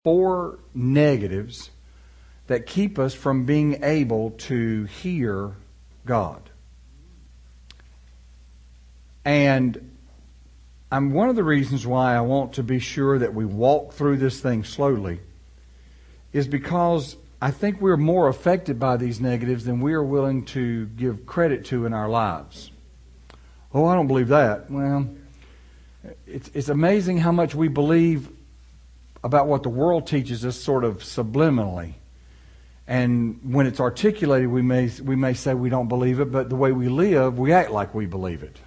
4 negatives that keep us from being able to hear God. And one of the reasons why I want to be sure that we walk through this thing slowly is because I think we're more affected by these negatives than we are willing to give credit to in our lives. Oh, I don't believe that. Well, it's amazing how much we believe about what the world teaches us sort of subliminally. And when it's articulated, we may say we don't believe it, but the way we live, we act like we believe it.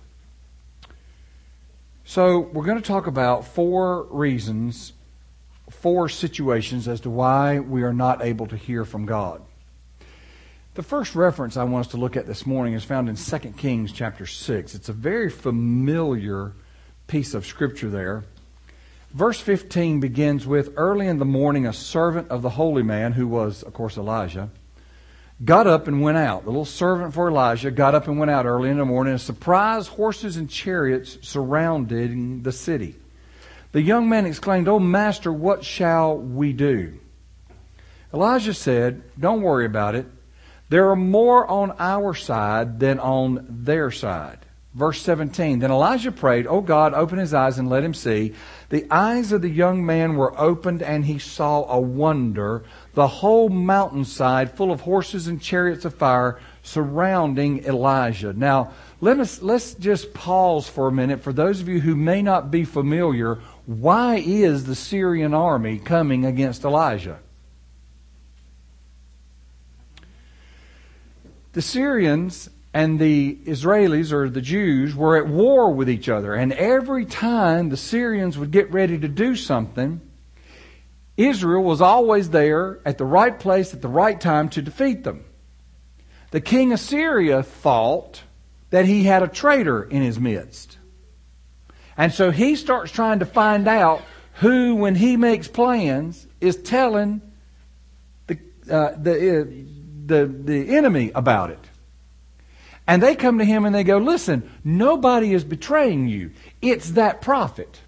So we're going to talk about 4 reasons, 4 situations as to why we are not able to hear from God. The first reference I want us to look at this morning is found in 2 Kings chapter 6. It's a very familiar piece of scripture there. Verse 15 begins with, "Early in the morning a servant of the holy man," who was, of course, Elijah, "got up and went out." The little servant for Elijah got up and went out early in the morning, and surprised horses and chariots surrounding the city. The young man exclaimed, "Oh, master, what shall we do?" Elijah said, "Don't worry about it. There are more on our side than on their side." Verse 17, "Then Elijah prayed, 'Oh God, open his eyes and let him see.' The eyes of the young man were opened, and he saw a wonder, the whole mountainside full of horses and chariots of fire surrounding Elijah." Now, let's just pause for a minute. For those of you who may not be familiar, why is the Syrian army coming against Elijah? The Syrians and the Israelis, or the Jews, were at war with each other. And every time the Syrians would get ready to do something, Israel was always there at the right place at the right time to defeat them. The king of Syria thought that he had a traitor in his midst. And so he starts trying to find out who, when he makes plans, is telling the enemy about it. And they come to him and they go, "Listen, nobody is betraying you. It's that prophet.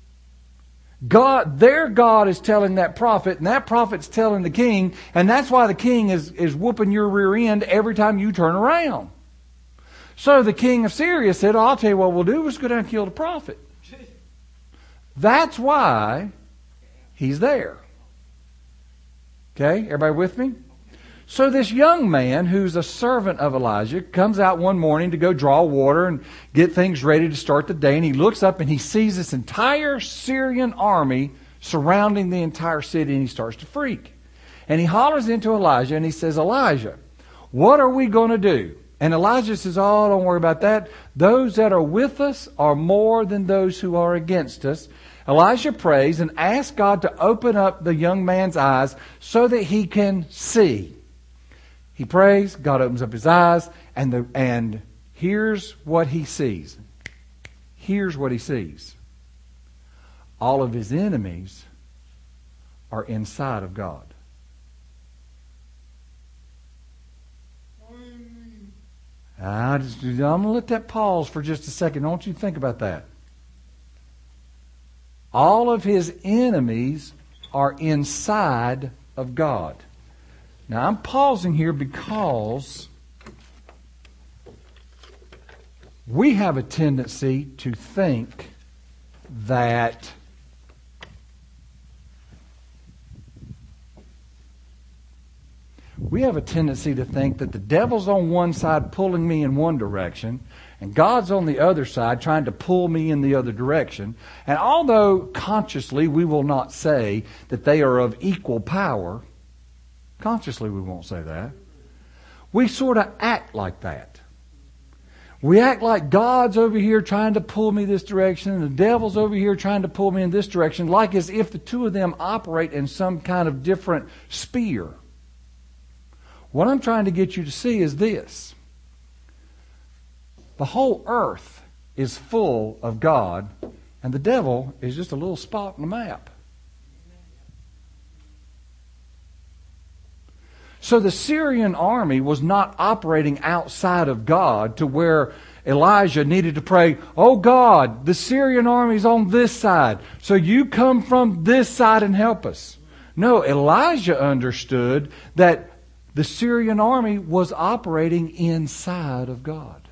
Their God is telling that prophet, and that prophet's telling the king, and that's why the king is whooping your rear end every time you turn around." So the king of Syria said, "I'll tell you what we'll do. We'll just go down and kill the prophet." That's why he's there. Okay, everybody with me? So this young man, who's a servant of Elijah, comes out one morning to go draw water and get things ready to start the day. And he looks up and he sees this entire Syrian army surrounding the entire city, and he starts to freak. And he hollers into Elijah and he says, "Elijah, what are we going to do?" And Elijah says, "Oh, don't worry about that. Those that are with us are more than those who are against us." Elijah prays and asks God to open up the young man's eyes so that he can see. He prays, God opens up his eyes, and here's what he sees. Here's what he sees. All of his enemies are inside of God. I'm going to let that pause for just a second. I want you to think about that. All of his enemies are inside of God. Now, I'm pausing here because we have a tendency to think that the devil's on one side pulling me in one direction, and God's on the other side trying to pull me in the other direction. And although consciously we will not say that they are of equal power, consciously we won't say that, we sort of act like that. We act like God's over here trying to pull me this direction, and the devil's over here trying to pull me in this direction, like as if the two of them operate in some kind of different sphere. What I'm trying to get you to see is this. The whole earth is full of God, and the devil is just a little spot on the map. So the Syrian army was not operating outside of God to where Elijah needed to pray, "Oh God, the Syrian army's on this side, so you come from this side and help us." No, Elijah understood that the Syrian army was operating inside of God.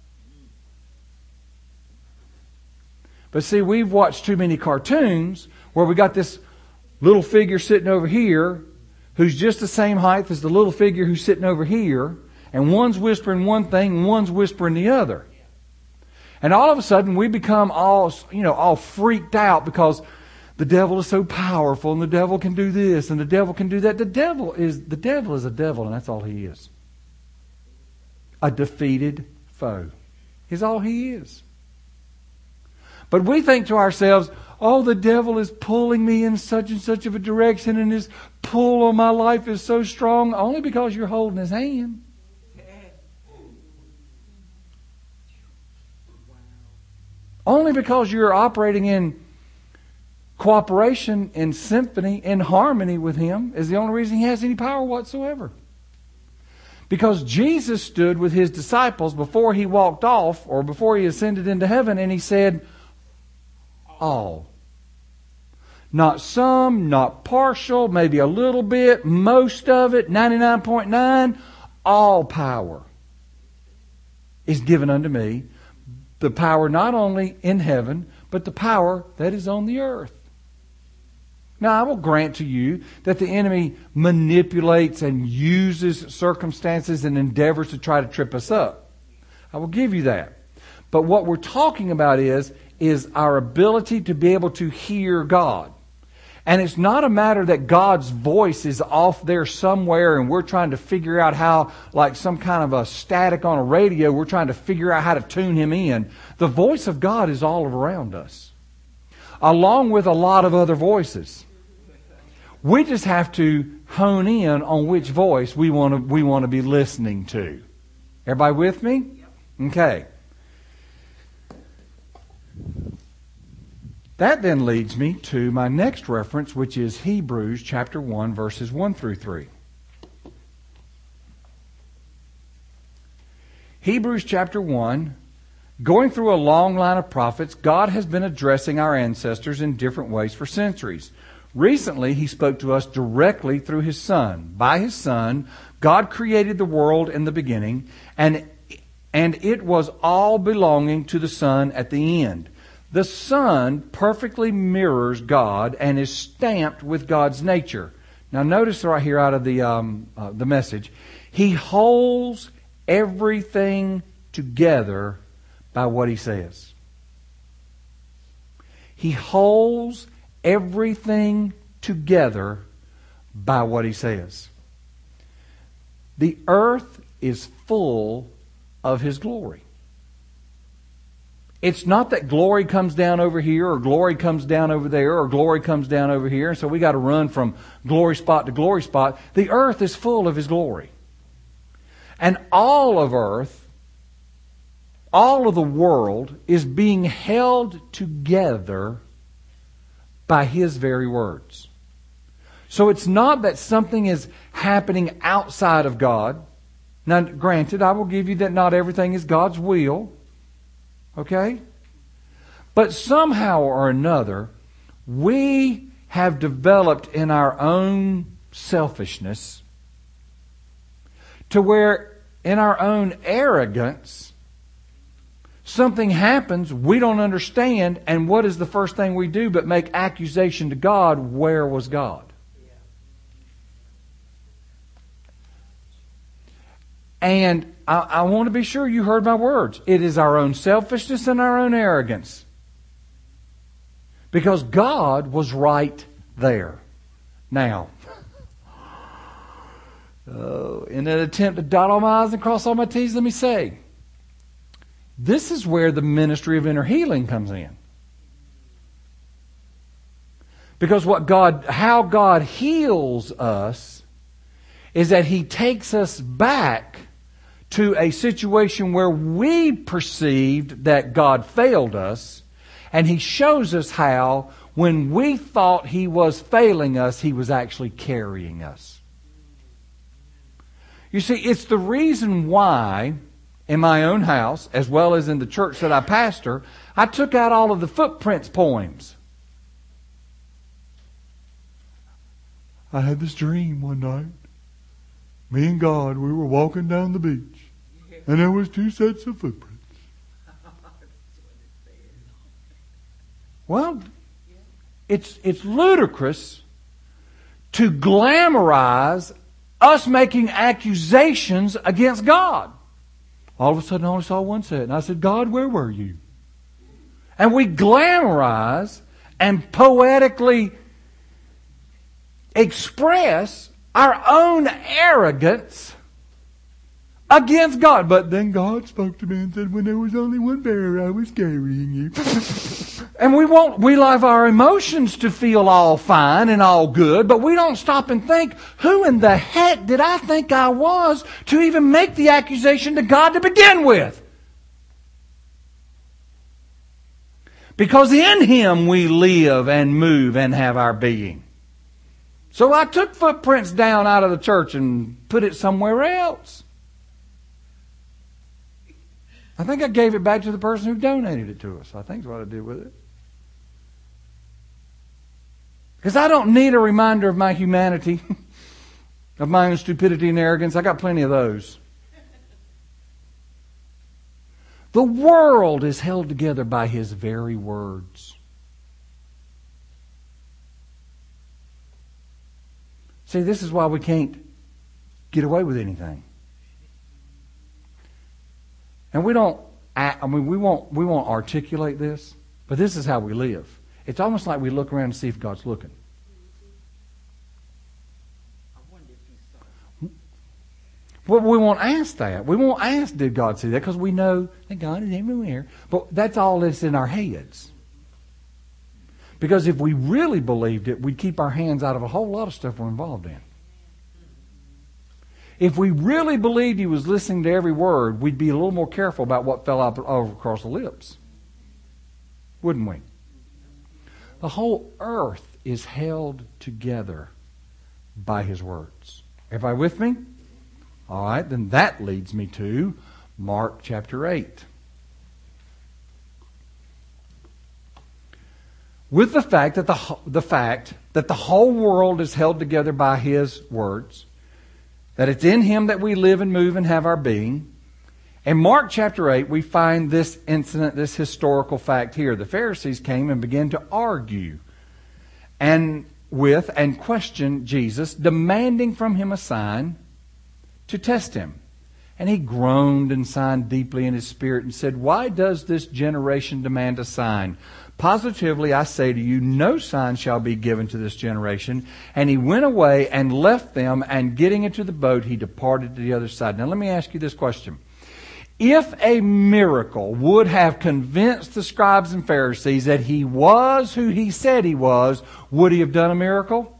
But see, we've watched too many cartoons where we got this little figure sitting over here who's just the same height as the little figure who's sitting over here, and one's whispering one thing and one's whispering the other. And all of a sudden we become all freaked out because the devil is so powerful and the devil can do this and the devil can do that. The devil is a devil, and that's all he is. A defeated foe is all he is. But we think to ourselves, oh, the devil is pulling me in such and such of a direction, and his pull on my life is so strong, only because you're holding his hand. Only because you're operating in cooperation, in symphony, in harmony with him is the only reason he has any power whatsoever. Because Jesus stood with his disciples before he walked off or before he ascended into heaven, and he said, all. Not some, not partial, maybe a little bit, most of it, 99.9, all power is given unto me. The power not only in heaven, but the power that is on the earth. Now, I will grant to you that the enemy manipulates and uses circumstances and endeavors to try to trip us up. I will give you that. But what we're talking about is our ability to be able to hear God. And it's not a matter that God's voice is off there somewhere and we're trying to figure out how, like some kind of a static on a radio, we're trying to figure out how to tune him in. The voice of God is all around us, along with a lot of other voices. We just have to hone in on which voice we want to be listening to. Everybody with me? Okay. That then leads me to my next reference, which is Hebrews chapter 1, verses 1 through 3. Hebrews chapter 1, going through a long line of prophets, God has been addressing our ancestors in different ways for centuries. Recently, he spoke to us directly through his Son. By his Son, God created the world in the beginning, and it was all belonging to the Son at the end. The Son perfectly mirrors God and is stamped with God's nature. Now notice right here out of the message, he holds everything together by what he says. He holds everything together by what he says. The earth is full of his glory. It's not that glory comes down over here or glory comes down over there or glory comes down over here, and so we got to run from glory spot to glory spot. The earth is full of his glory. And all of earth, all of the world is being held together by his very words. So it's not that something is happening outside of God. Now, granted, I will give you that not everything is God's will. Okay? But somehow or another, we have developed in our own selfishness to where in our own arrogance, something happens we don't understand, and what is the first thing we do but make accusation to God? Where was God? And I want to be sure you heard my words. It is our own selfishness and our own arrogance. Because God was right there. Now, in an attempt to dot all my I's and cross all my T's, let me say, this is where the ministry of inner healing comes in. Because how God heals us is that he takes us back to a situation where we perceived that God failed us, and he shows us how, when we thought he was failing us, he was actually carrying us. You see, it's the reason why, in my own house, as well as in the church that I pastor, I took out all of the Footprints poems. I had this dream one night. Me and God, we were walking down the beach. And there was 2 sets of footprints. Well, it's ludicrous to glamorize us making accusations against God. All of a sudden I only saw 1 set. And I said, God, where were you? And we glamorize and poetically express our own arrogance against God. But then God spoke to me and said, when there was only 1 bear, I was carrying you. And we allow our emotions to feel all fine and all good, but we don't stop and think, who in the heck did I think I was to even make the accusation to God to begin with? Because in Him we live and move and have our being. So I took footprints down out of the church and put it somewhere else. I think I gave it back to the person who donated it to us. I think is what I did with it. Because I don't need a reminder of my humanity, of my own stupidity and arrogance. I got plenty of those. The world is held together by His very words. See, this is why we can't get away with anything. And we won't articulate this, but this is how we live. It's almost like we look around to see if God's looking. Well, we won't ask that. We won't ask, did God see that? Because we know that God is everywhere. But that's all that's in our heads. Because if we really believed it, we'd keep our hands out of a whole lot of stuff we're involved in. If we really believed He was listening to every word, we'd be a little more careful about what fell out over across the lips. Wouldn't we? The whole earth is held together by His words. Everybody with me? All right, then that leads me to Mark chapter 8. With the fact that the whole world is held together by His words, that it's in Him that we live and move and have our being. In Mark chapter 8, we find this incident, this historical fact here. The Pharisees came and began to argue and question Jesus, demanding from Him a sign to test Him. And He groaned and sighed deeply in His spirit and said, why does this generation demand a sign? Positively, I say to you, no sign shall be given to this generation. And He went away and left them, and getting into the boat, He departed to the other side. Now let me ask you this question. If a miracle would have convinced the scribes and Pharisees that He was who He said He was, would He have done a miracle?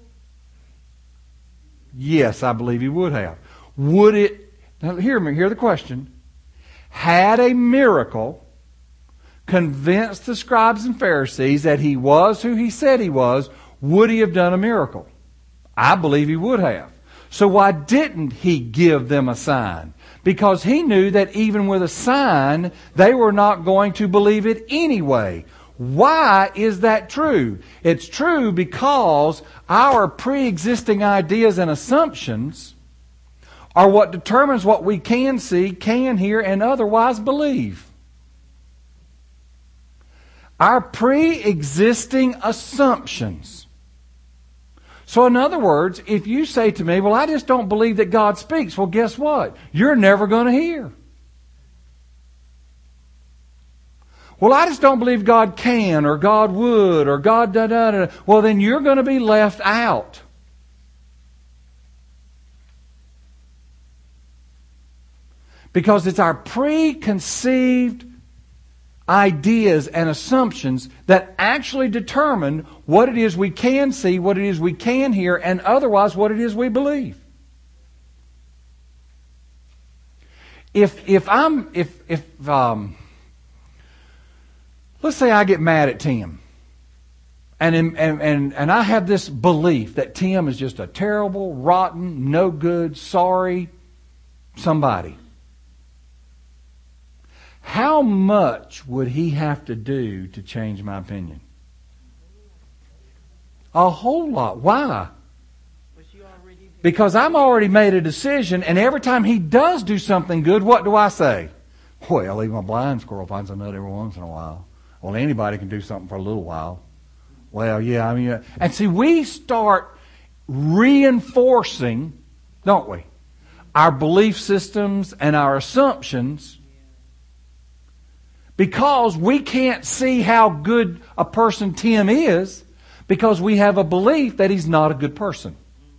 Yes, I believe He would have. Would it, now hear the question. Had a miracle convinced the scribes and Pharisees that He was who He said He was, would He have done a miracle? I believe He would have. So why didn't He give them a sign? Because He knew that even with a sign, they were not going to believe it anyway. Why is that true? It's true because our pre-existing ideas and assumptions are what determines what we can see, can hear, and otherwise believe. Our pre-existing assumptions. So in other words, if you say to me, well, I just don't believe that God speaks, well, guess what? You're never going to hear. Well, I just don't believe God can, or God would, or God da-da-da. Well, then you're going to be left out. Because it's our preconceived ideas and assumptions that actually determine what it is we can see, what it is we can hear, and otherwise what it is we believe. If let's say I get mad at Tim, and I have this belief that Tim is just a terrible, rotten, no good, sorry somebody. How much would he have to do to change my opinion? A whole lot. Why? Because I'm already made a decision, and every time he does do something good, what do I say? Well, even a blind squirrel finds a nut every once in a while. Well, anybody can do something for a little while. Well, yeah, I mean, and see, we start reinforcing, don't we, our belief systems and our assumptions because we can't see how good a person Tim is because we have a belief that he's not a good person.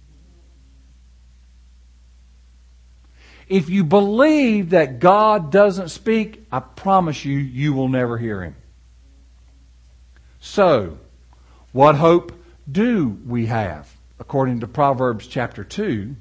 If you believe that God doesn't speak, I promise you, you will never hear Him. So, what hope do we have? According to Proverbs chapter 2,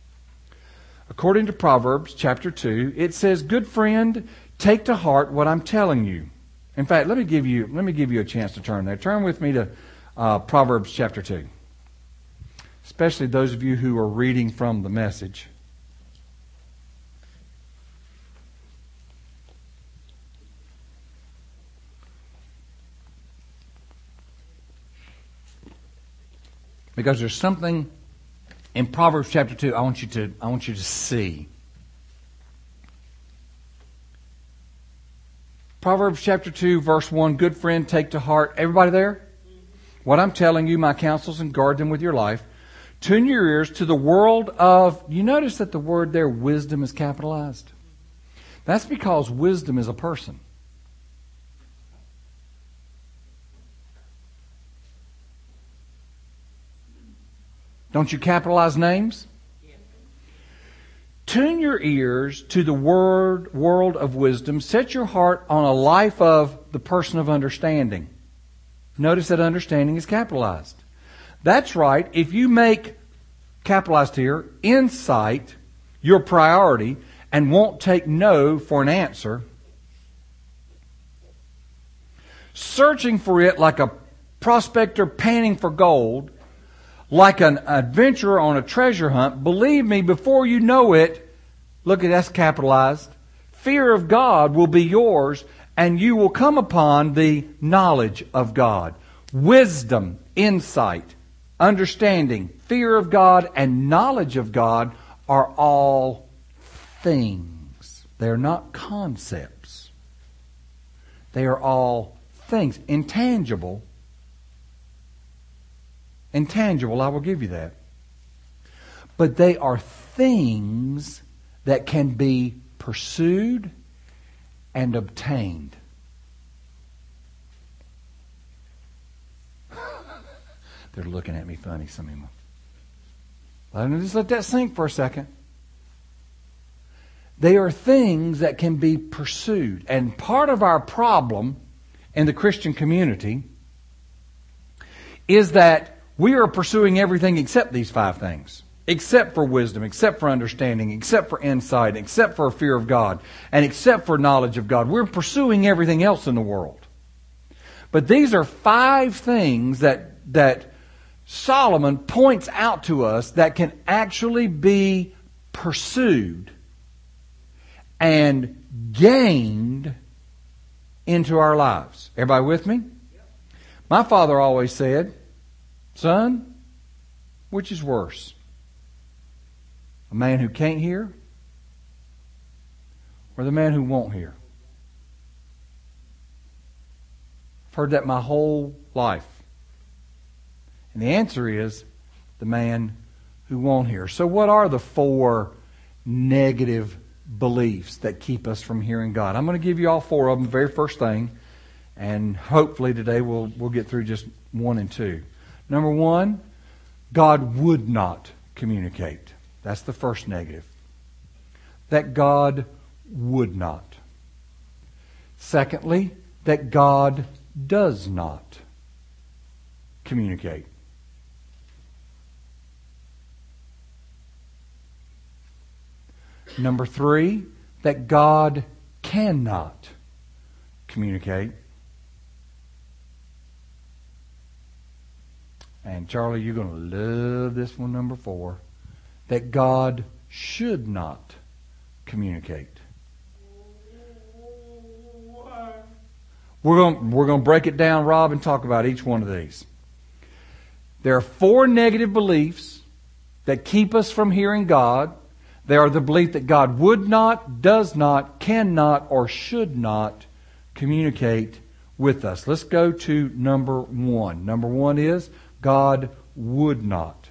it says, "Good friend, take to heart what I'm telling you." In fact, let me give you a chance to turn there. Turn with me to Proverbs chapter 2. Especially those of you who are reading from the Message. Because there's something in Proverbs chapter 2 I want you to see. Proverbs chapter 2 verse 1, "Good friend, take to heart." Everybody there? "What I'm telling you, my counsels, and guard them with your life. Tune your ears to the world of..." You notice that the word there, wisdom, is capitalized? That's because wisdom is a person. Don't you capitalize names? Tune your ears to the world of wisdom. Set your heart on a life of the person of understanding. Notice that understanding is capitalized. That's right. If you make, capitalized here, insight your priority and won't take no for an answer, searching for it like a prospector panning for gold, like an adventurer on a treasure hunt, believe me, before you know it, look at that's capitalized, fear of God will be yours, and you will come upon the knowledge of God. Wisdom, insight, understanding, fear of God, and knowledge of God are all things. They're not concepts. They are all things. Intangible, I will give you that. But they are things that can be pursued and obtained. They're looking at me funny, some of them. Let me just let that sink for a second. They are things that can be pursued. And part of our problem in the Christian community is that we are pursuing everything except these 5 things. Except for wisdom, except for understanding, except for insight, except for fear of God, and except for knowledge of God. We're pursuing everything else in the world. But these are 5 things that Solomon points out to us that can actually be pursued and gained into our lives. Everybody with me? My father always said, "Son, which is worse? A man who can't hear or the man who won't hear?" I've heard that my whole life. And the answer is the man who won't hear. So what are the 4 negative beliefs that keep us from hearing God? I'm going to give you all 4 of them, the very first thing. And hopefully today we'll get through just 1 and 2. Number 1, God would not communicate. That's the first negative. That God would not. Secondly, that God does not communicate. Number 3, that God cannot communicate. And Charlie, you're going to love this one, number 4. That God should not communicate. We're going to break it down, Rob, and talk about each one of these. There are 4 negative beliefs that keep us from hearing God. They are the belief that God would not, does not, cannot, or should not communicate with us. Let's go to number one. Number one is God would not.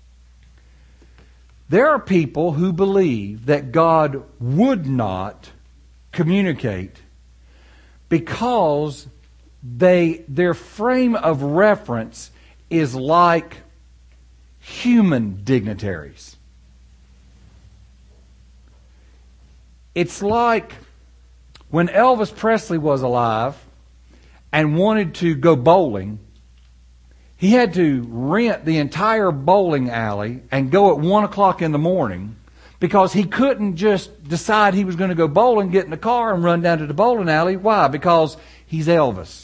There are people who believe that God would not communicate because their frame of reference is like human dignitaries. It's like when Elvis Presley was alive and wanted to go bowling, he had to rent the entire bowling alley and go at 1 o'clock in the morning because he couldn't just decide he was going to go bowling, get in the car, and run down to the bowling alley. Why? Because he's Elvis.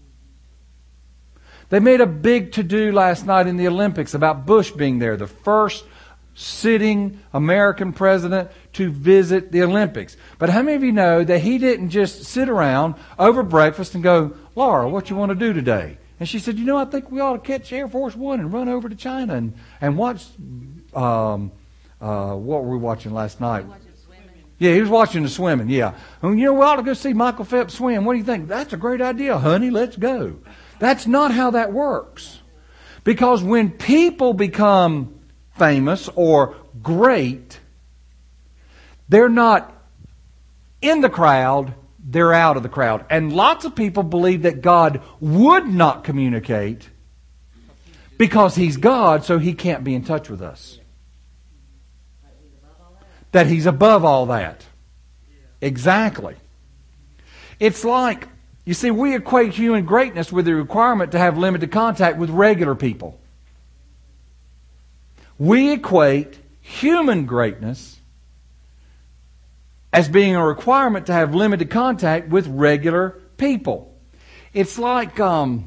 They made a big to-do last night in the Olympics about Bush being there, the first sitting American president to visit the Olympics. But how many of you know that he didn't just sit around over breakfast and go, Laura, what you want to do today? And she said, I think we ought to catch Air Force One and run over to China and watch, what were we watching last night? Yeah, he was watching the swimming, yeah. And we ought to go see Michael Phelps swim. What do you think? That's a great idea, honey. Let's go. That's not how that works. Because when people become famous or great, they're not in the crowd, they're out of the crowd. And lots of people believe that God would not communicate because He's God, so He can't be in touch with us. That He's above all that. Exactly. It's like, you see, we equate human greatness with the requirement to have limited contact with regular people. We equate human greatness as being a requirement to have limited contact with regular people. It's like, me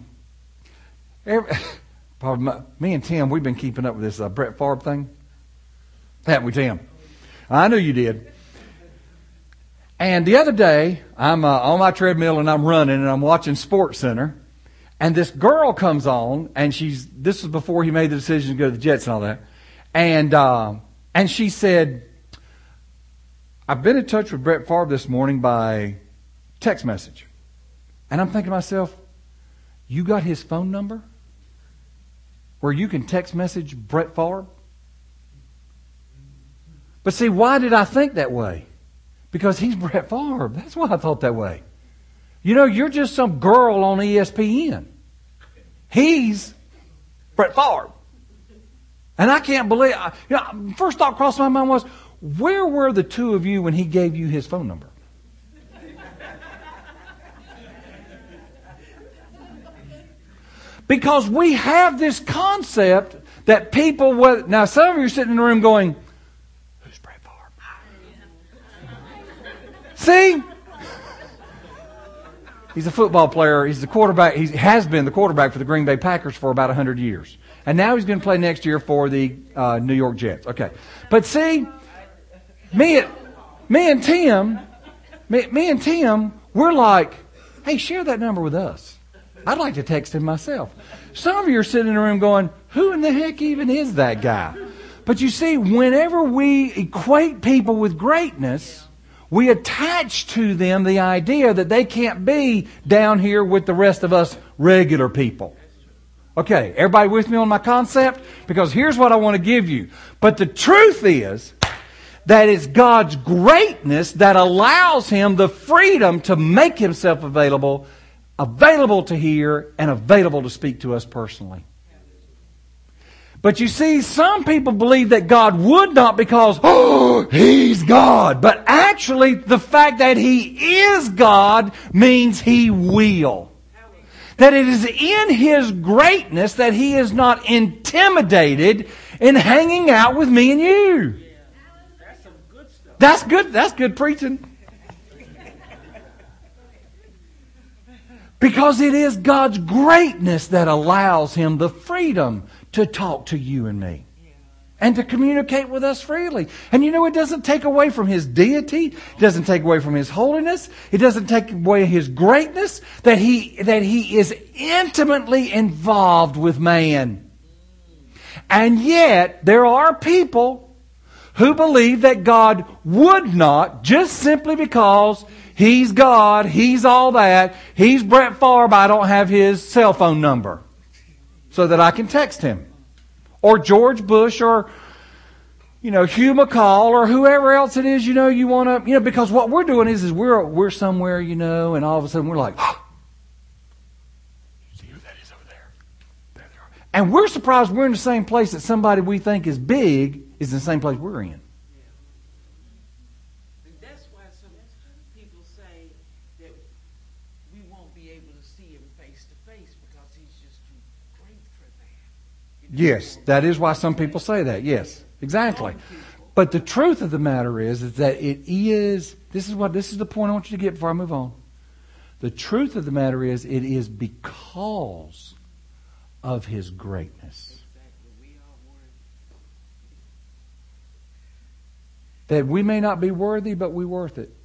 and Tim, we've been keeping up with this Brett Favre thing. Haven't we, Tim? I knew you did. And the other day, I'm on my treadmill and I'm running and I'm watching Sports Center. And this girl comes on and this was before he made the decision to go to the Jets and all that. And she said, I've been in touch with Brett Favre this morning by text message. And I'm thinking to myself, you got his phone number? Where you can text message Brett Favre? But see, why did I think that way? Because he's Brett Favre. That's why I thought that way. You're just some girl on ESPN. He's Brett Favre. And I can't believe, first thought crossed my mind was, where were the two of you when he gave you his phone number? Because we have this concept that people, now some of you are sitting in the room going, who's Brett Favre? See? He's a football player. He's the quarterback. He has been the quarterback for the Green Bay Packers for about 100 years. And now he's going to play next year for the New York Jets. Okay. But see, me and Tim, we're like, hey, share that number with us. I'd like to text him myself. Some of you are sitting in the room going, who in the heck even is that guy? But you see, whenever we equate people with greatness, we attach to them the idea that they can't be down here with the rest of us regular people. Okay, everybody with me on my concept? Because here's what I want to give you. But the truth is that it's God's greatness that allows Him the freedom to make Himself available to hear and available to speak to us personally. But you see, some people believe that God would not because, He's God. But actually, the fact that He is God means He will. That it is in His greatness that He is not intimidated in hanging out with me and you. That's some good stuff. That's good. That's good preaching. Because it is God's greatness that allows Him the freedom to talk to you and me. And to communicate with us freely. And it doesn't take away from His deity. It doesn't take away from His holiness. It doesn't take away His greatness. That He is intimately involved with man. And yet, there are people who believe that God would not, just simply because He's God, He's all that, He's Brett Favre, but I don't have His cell phone number so that I can text Him. Or George Bush, or Hugh McCall, or whoever else it is, you want to, because what we're doing is we're somewhere, and all of a sudden we're like, see who that is over there? There they are. And we're surprised we're in the same place that somebody we think is big is in the same place we're in. And that's why some people say that we won't be able to see Him face to face because He's just too great for that. Yes, that is why some people say that. Yes, exactly. But the truth of the matter is that it is, this is the point I want you to get before I move on. The truth of the matter is it is because of His greatness that we may not be worthy, but we're worth it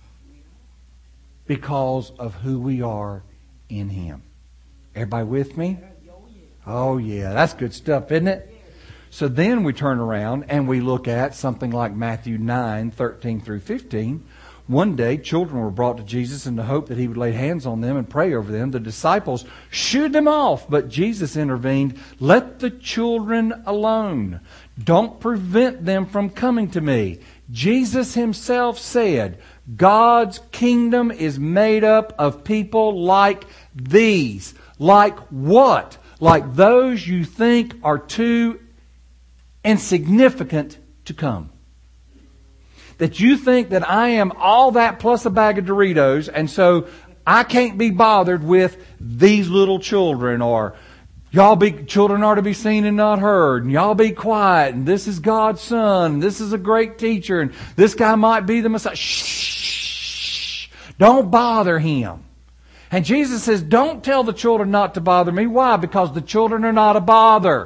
because of who we are in Him. Everybody with me? Oh yeah, that's good stuff, isn't it? So then we turn around and we look at something like Matthew 9:13 through 15. One day, children were brought to Jesus in the hope that He would lay hands on them and pray over them. The disciples shooed them off, but Jesus intervened. Let the children alone. Don't prevent them from coming to me. Jesus Himself said, God's kingdom is made up of people like these. Like what? Like those you think are too insignificant to come. That you think that I am all that plus a bag of Doritos, and so I can't be bothered with these little children, or children are to be seen and not heard, and y'all be quiet, and this is God's Son, and this is a great teacher, and this guy might be the Messiah. Shh! Don't bother him. And Jesus says, don't tell the children not to bother me. Why? Because the children are not a bother.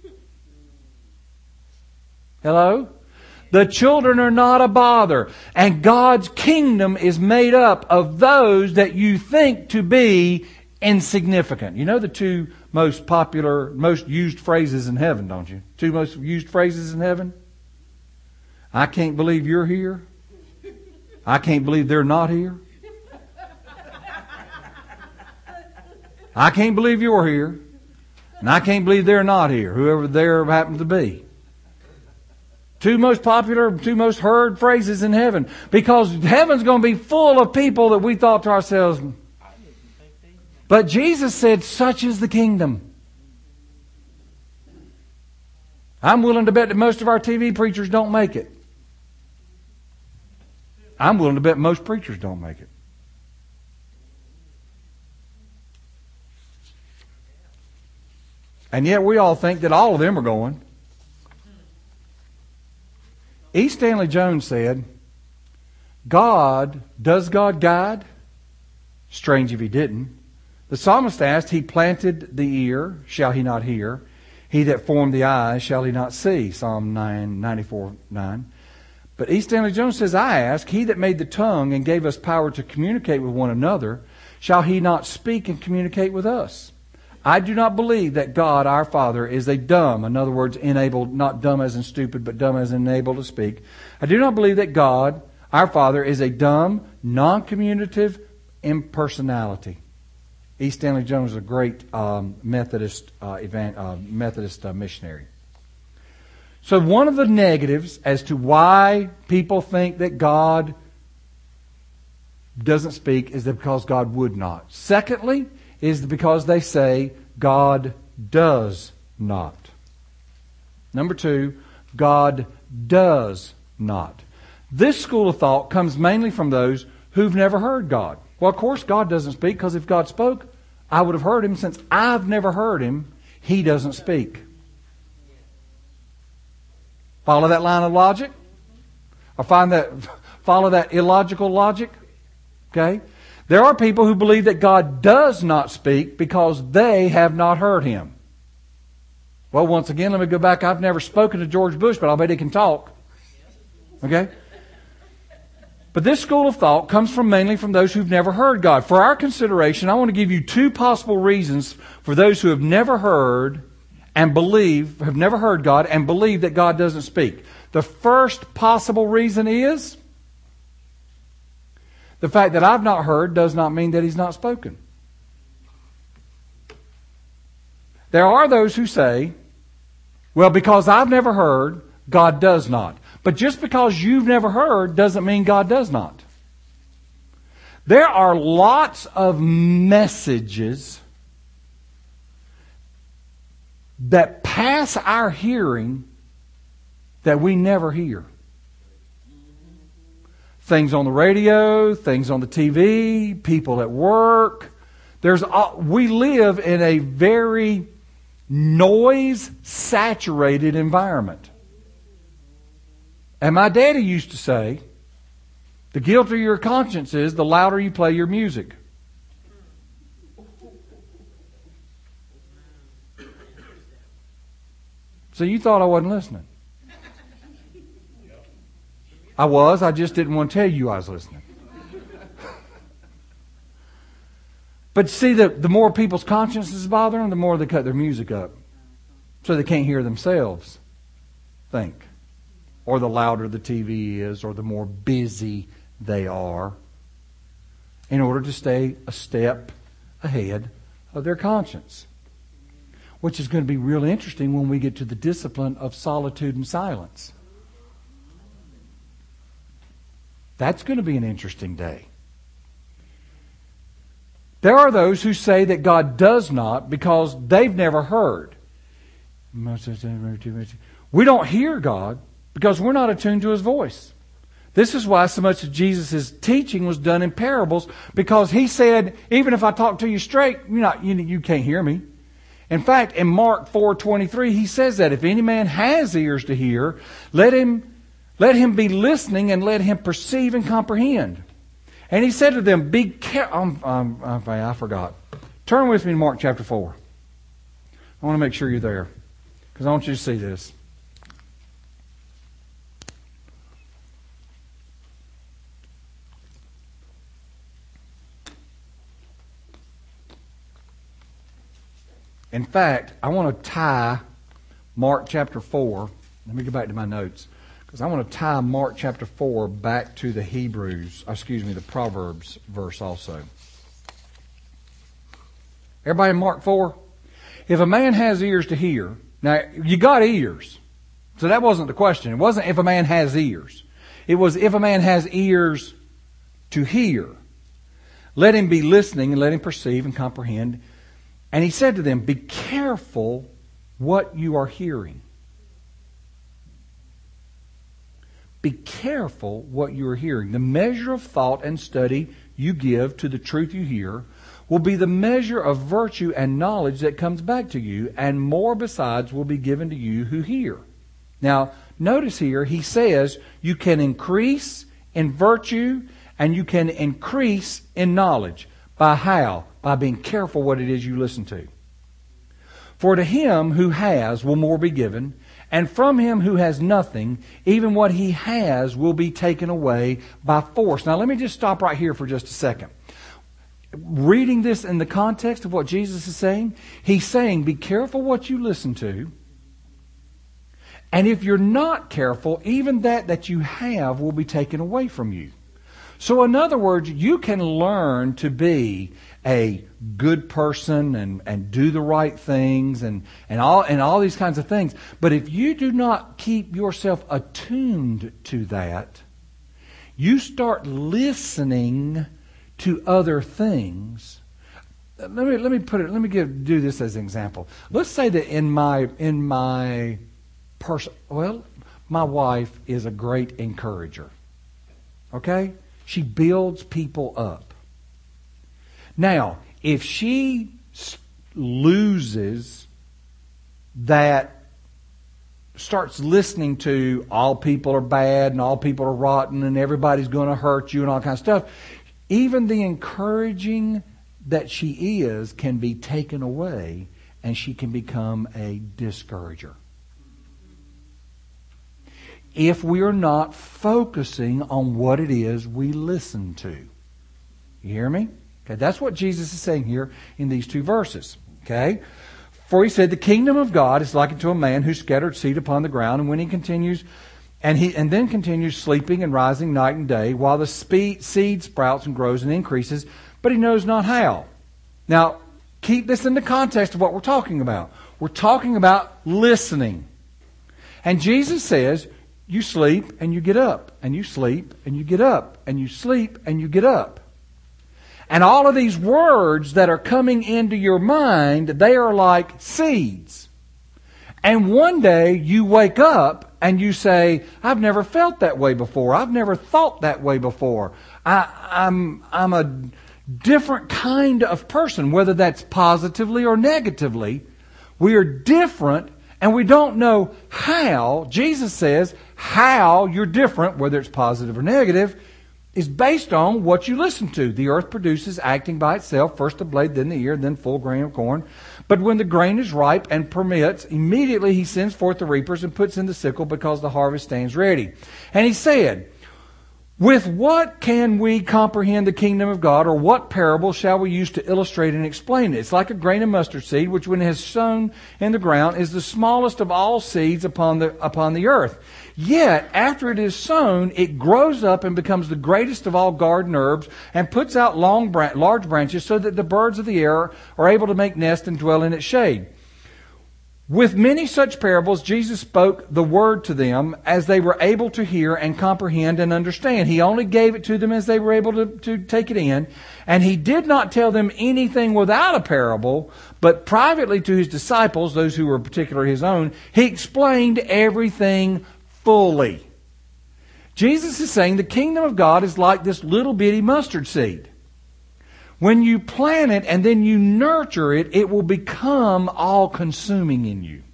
Hello? The children are not a bother. And God's kingdom is made up of those that you think to be insignificant. You know the two most popular, most used phrases in heaven, don't you? Two most used phrases in heaven? I can't believe you're here. I can't believe they're not here. I can't believe you're here. And I can't believe they're not here, whoever there happens to be. Two most popular, two most heard phrases in heaven. Because heaven's going to be full of people that we thought to ourselves. But Jesus said, such is the kingdom. I'm willing to bet that most of our TV preachers don't make it. I'm willing to bet most preachers don't make it. And yet we all think that all of them are going. E. Stanley Jones said, does God guide? Strange if He didn't. The psalmist asked, He planted the ear, shall He not hear? He that formed the eyes, shall He not see? Psalm 94:9. But E. Stanley Jones says, I ask, He that made the tongue and gave us power to communicate with one another, shall He not speak and communicate with us? I do not believe that God, our Father, is a dumb, in other words, enabled, not dumb as in stupid, but dumb as in able to speak. I do not believe that God, our Father, is a dumb, non-communicative impersonality. E. Stanley Jones is a great Methodist missionary. So one of the negatives as to why people think that God doesn't speak is that because God would not. Secondly, is because they say God does not. Number two, God does not. This school of thought comes mainly from those who've never heard God. Well, of course, God doesn't speak, because if God spoke, I would have heard Him. Since I've never heard Him, He doesn't speak. Follow that line of logic? Or follow that illogical logic? Okay? There are people who believe that God does not speak because they have not heard Him. Well, once again, let me go back. I've never spoken to George Bush, but I'll bet he can talk. Okay? But this school of thought comes mainly from those who've never heard God. For our consideration, I want to give you two possible reasons for those who have never heard and have never heard God and believe that God doesn't speak. The first possible reason is the fact that I've not heard does not mean that He's not spoken. There are those who say, well, because I've never heard, God does not. But just because you've never heard doesn't mean God does not. There are lots of messages that pass our hearing that we never hear. Things on the radio, things on the TV, people at work. We live in a very noise-saturated environment. And my daddy used to say, the guiltier your conscience is, the louder you play your music. So you thought I wasn't listening. I just didn't want to tell you I was listening. But see, the more people's consciences bother them, the more they cut their music up. So they can't hear themselves think. Or the louder the TV is, or the more busy they are, in order to stay a step ahead of their conscience. Which is going to be real interesting when we get to the discipline of solitude and silence. That's going to be an interesting day. There are those who say that God does not because they've never heard. We don't hear God because we're not attuned to His voice. This is why so much of Jesus' teaching was done in parables, because He said, even if I talk to you straight, you can't hear me. In fact, in Mark 4:23, He says that if any man has ears to hear, let him be listening and let him perceive and comprehend. And He said to them, be careful. I forgot. Turn with me to Mark chapter 4. I want to make sure you're there, because I want you to see this. In fact, I want to tie Mark chapter 4. Let me go back to my notes. Because I want to tie Mark chapter 4 back to the the Proverbs verse also. Everybody in Mark 4? If a man has ears to hear. Now, you got ears. So that wasn't the question. It wasn't if a man has ears. It was if a man has ears to hear. Let him be listening and let him perceive and comprehend. And He said to them, be careful what you are hearing. Be careful what you are hearing. The measure of thought and study you give to the truth you hear will be the measure of virtue and knowledge that comes back to you, and more besides will be given to you who hear. Now, notice here, He says you can increase in virtue and you can increase in knowledge. By how? By being careful what it is you listen to. For to him who has will more be given, and from him who has nothing, even what he has will be taken away by force. Now let me just stop right here for just a second. Reading this in the context of what Jesus is saying, He's saying, be careful what you listen to. And if you're not careful, even that you have will be taken away from you. So in other words, you can learn to be a good person and do the right things and all these kinds of things. But if you do not keep yourself attuned to that, you start listening to other things. Let me do this as an example. Let's say that in my person, my wife is a great encourager. Okay? She builds people up. Now, if she loses that, starts listening to all people are bad and all people are rotten and everybody's going to hurt you and all kinds of stuff, even the encouraging that she is can be taken away and she can become a discourager. If we are not focusing on what it is we listen to. You hear me? Okay, that's what Jesus is saying here in these two verses. Okay? For he said, the kingdom of God is likened to a man who scattered seed upon the ground, and when he continues, and then continues sleeping and rising night and day, while the seed sprouts and grows and increases, but he knows not how. Now, keep this in the context of what we're talking about. We're talking about listening. And Jesus says, you sleep and you get up, and you sleep and you get up, and you sleep and you get up. And all of these words that are coming into your mind, they are like seeds. And one day you wake up and you say, I've never felt that way before. I've never thought that way before. I'm a different kind of person, whether that's positively or negatively. We are different and we don't know how. Jesus says how you're different, whether it's positive or negative, is based on what you listen to. The earth produces, acting by itself, first the blade, then the ear, then full grain of corn. But when the grain is ripe and permits, immediately he sends forth the reapers and puts in the sickle, because the harvest stands ready. And he said, with what can we comprehend the kingdom of God, or what parable shall we use to illustrate and explain it? It's like a grain of mustard seed, which when it has sown in the ground is the smallest of all seeds upon the earth. Yet, after it is sown, it grows up and becomes the greatest of all garden herbs, and puts out large branches, so that the birds of the air are able to make nests and dwell in its shade. With many such parables, Jesus spoke the word to them as they were able to hear and comprehend and understand. He only gave it to them as they were able to take it in. And he did not tell them anything without a parable, but privately to his disciples, those who were particularly his own, he explained everything fully. Jesus is saying the kingdom of God is like this little bitty mustard seed. When you plant it and then you nurture it, it will become all-consuming in you.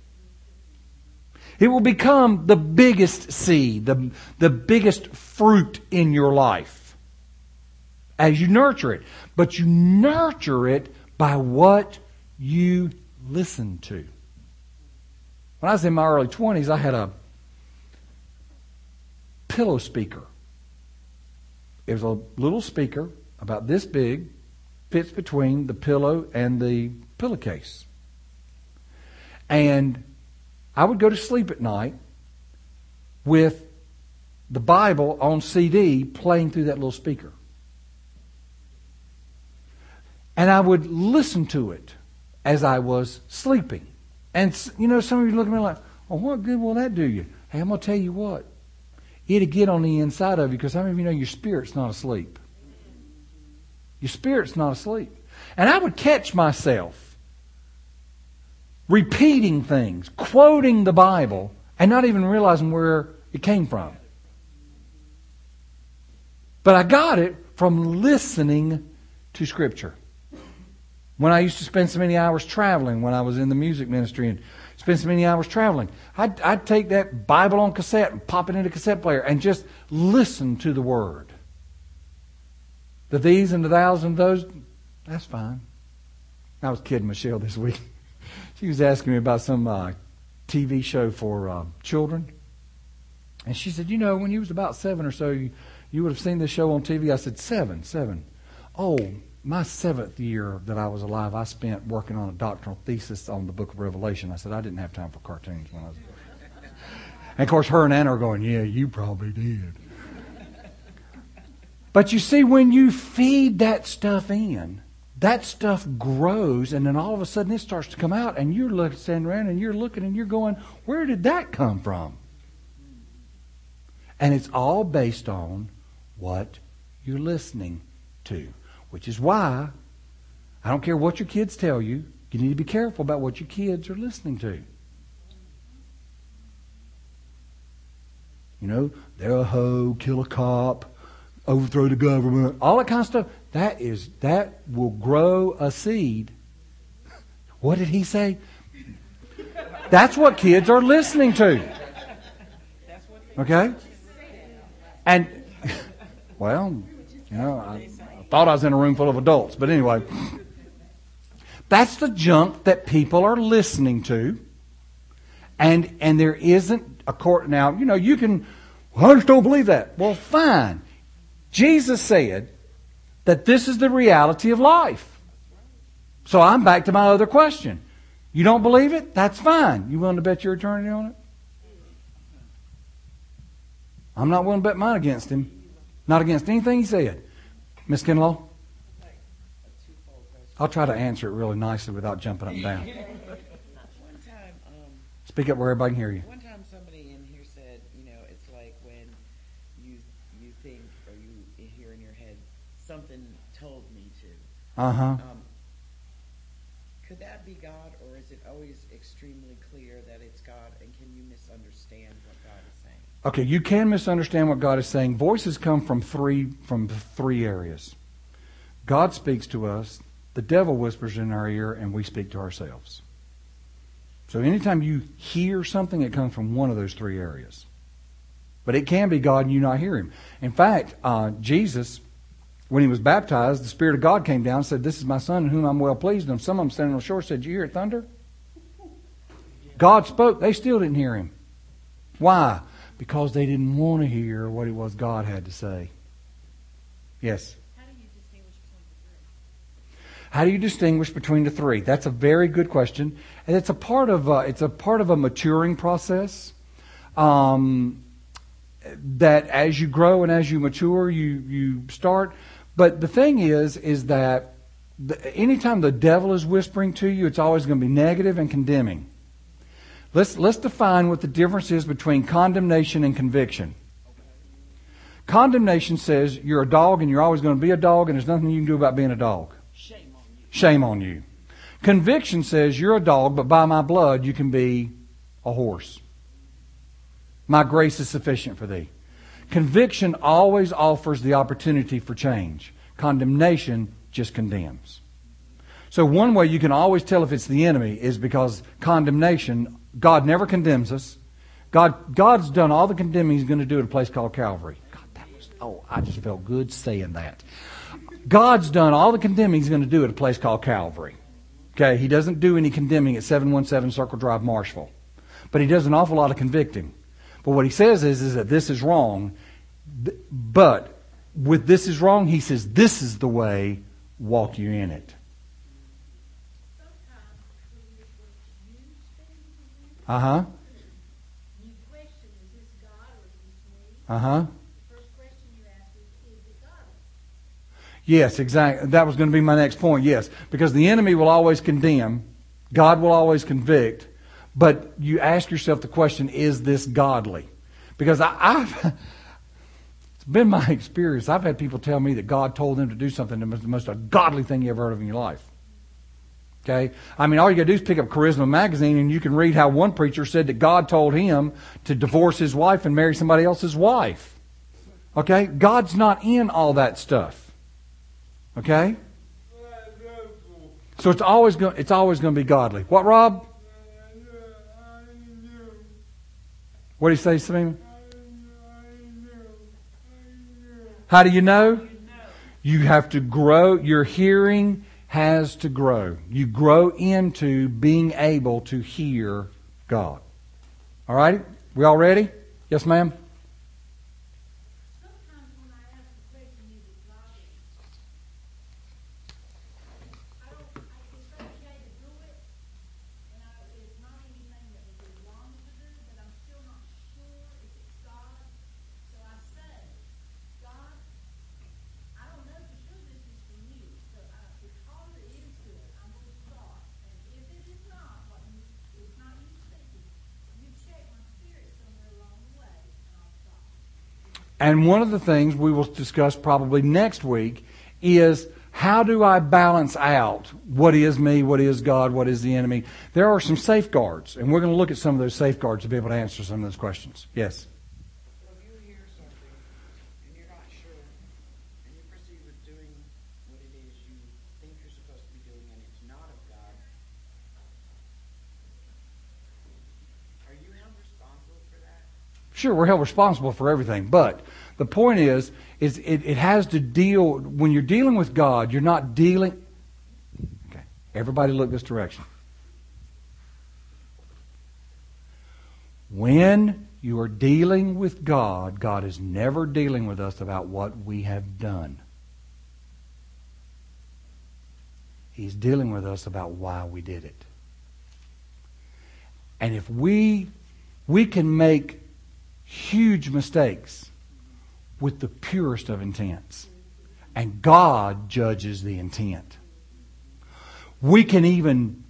It will become the biggest seed, the biggest fruit in your life as you nurture it. But you nurture it by what you listen to. When I was in my early 20s, I had a pillow speaker. It was a little speaker about this big, fits between the pillow and the pillowcase. And I would go to sleep at night with the Bible on CD playing through that little speaker. And I would listen to it as I was sleeping. And, you know, some of you look at me like, well, what good will that do you? Hey, I'm going to tell you what. It'll get on the inside of you, because how many of you know your spirit's not asleep? Your spirit's not asleep. And I would catch myself repeating things, quoting the Bible, and not even realizing where it came from. But I got it from listening to Scripture. When I used to spend so many hours traveling, when I was in the music ministry and spend so many hours traveling, I'd take that Bible on cassette and pop it in a cassette player and just listen to the Word. The these and the thous and those, that's fine. I was kidding Michelle this week. She was asking me about some TV show for children. And she said, you know, when you was about 7 or so, you would have seen this show on TV. I said, 7. Oh, my 7th year that I was alive, I spent working on a doctoral thesis on the book of Revelation. I said, I didn't have time for cartoons when I was... And of course, her and Anna are going, yeah, you probably did. But you see, when you feed that stuff in, that stuff grows, and then all of a sudden it starts to come out, and you're standing around and you're looking and you're going, where did that come from? And it's all based on what you're listening to, which is why I don't care what your kids tell you, you need to be careful about what your kids are listening to. You know, they're a hoe, kill a cop, overthrow the government, all that kind of stuff. That will grow a seed. What did he say? That's what kids are listening to. Okay? And, well, you know, I thought I was in a room full of adults, but anyway. That's the junk that people are listening to. And there isn't a court. Now, you know, you can, well, I just don't believe that. Well, fine. Jesus said that this is the reality of life. So I'm back to my other question. You don't believe it? That's fine. You willing to bet your eternity on it? I'm not willing to bet mine against him. Not against anything he said. Miss Kinlaw? I'll try to answer it really nicely without jumping up and down. One time, Speak up where everybody can hear you. one time somebody in here said, it's like when you think or you hear in your head, something told me to. Uh-huh. Could that be God, or is it always extremely clear that it's God, and can you misunderstand what God is saying? Okay, you can misunderstand what God is saying. Voices come from three areas. God speaks to us, the devil whispers in our ear, and we speak to ourselves. So anytime you hear something, it comes from one of those three areas. But it can be God and you not hear him. In fact, Jesus, when he was baptized, the Spirit of God came down and said, "This is my Son in whom I'm well pleased." And some of them standing on the shore said, "Did you hear it thunder?" God spoke. They still didn't hear him. Why? Because they didn't want to hear what it was God had to say. Yes? How do you distinguish between the three? That's a very good question. And it's a part of a maturing process. That as you grow and as you mature, you start. But the thing is that anytime the devil is whispering to you, it's always going to be negative and condemning. Let's define what the difference is between condemnation and conviction. Condemnation says you're a dog and you're always going to be a dog and there's nothing you can do about being a dog. Shame on you. Shame on you. Conviction says you're a dog, but by my blood you can be a horse. My grace is sufficient for thee. Conviction always offers the opportunity for change. Condemnation just condemns. So one way you can always tell if it's the enemy is because condemnation, God never condemns us. God's done all the condemning He's going to do at a place called Calvary. I just felt good saying that. God's done all the condemning He's going to do at a place called Calvary. Okay, He doesn't do any condemning at 717 Circle Drive, Marshville. But He does an awful lot of convicting. But what He says is that this is wrong. But with this is wrong, He says, this is the way, walk you in it. Uh-huh. You question, is this God or is this me? Uh-huh. The first question you ask is it God? Yes, exactly. That was going to be my next point, yes. Because the enemy will always condemn. God will always convict. But you ask yourself the question, is this godly? Because it's been my experience. I've had people tell me that God told them to do something that was the most ungodly thing you ever heard of in your life. Okay? I mean, all you got to do is pick up Charisma magazine and you can read how one preacher said that God told him to divorce his wife and marry somebody else's wife. Okay? God's not in all that stuff. Okay? So it's always going to be godly. What, Rob? What do you say, Samima? How do you know? You have to grow. Your hearing has to grow. You grow into being able to hear God. All right? We all ready? Yes, ma'am? Sometimes when I ask the question, is it God? It's okay to do it, and it's not anything that would be wrong to do, but I'm still not sure if it's God. So I say, God, I don't know for sure this is from you. So because it is good, I'm going to start. And if it is not, it's not you speaking, you check my spirit somewhere along the way, and I'll stop. And one of the things we will discuss probably next week is how do I balance out what is me, what is God, what is the enemy? There are some safeguards, and we're going to look at some of those safeguards to be able to answer some of those questions. Yes? So if you hear something and you're not sure, and you proceed with doing what it is you think you're supposed to be doing, and it's not of God, are you held responsible for that? Sure, we're held responsible for everything, but the point is it has to deal, when you're dealing with God, you're not dealing... Okay, everybody look this direction. When you are dealing with God, God is never dealing with us about what we have done. He's dealing with us about why we did it. And if we can make huge mistakes with the purest of intents. And God judges the intent. We can even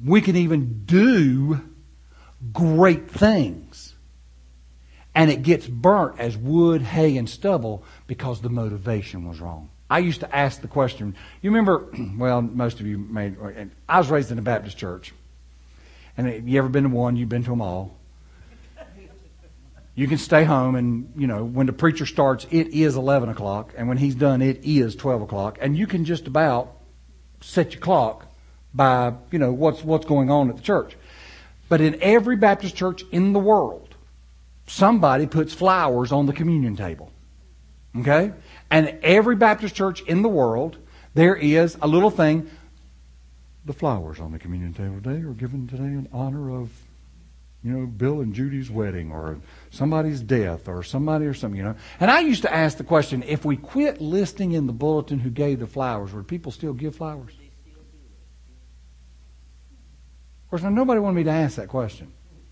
do great things. And it gets burnt as wood, hay, and stubble because the motivation was wrong. I used to ask the question, you remember, well, most of you may, I was raised in a Baptist church. And if you ever been to one, you've been to them all. You can stay home and, when the preacher starts, it is 11 o'clock. And when he's done, it is 12 o'clock. And you can just about set your clock by, what's going on at the church. But in every Baptist church in the world, somebody puts flowers on the communion table. Okay? And every Baptist church in the world, there is a little thing. The flowers on the communion table today are given today in honor of, Bill and Judy's wedding or somebody's death or somebody or something, And I used to ask the question, if we quit listing in the bulletin who gave the flowers, would people still give flowers? Of course, now nobody wanted me to ask that question.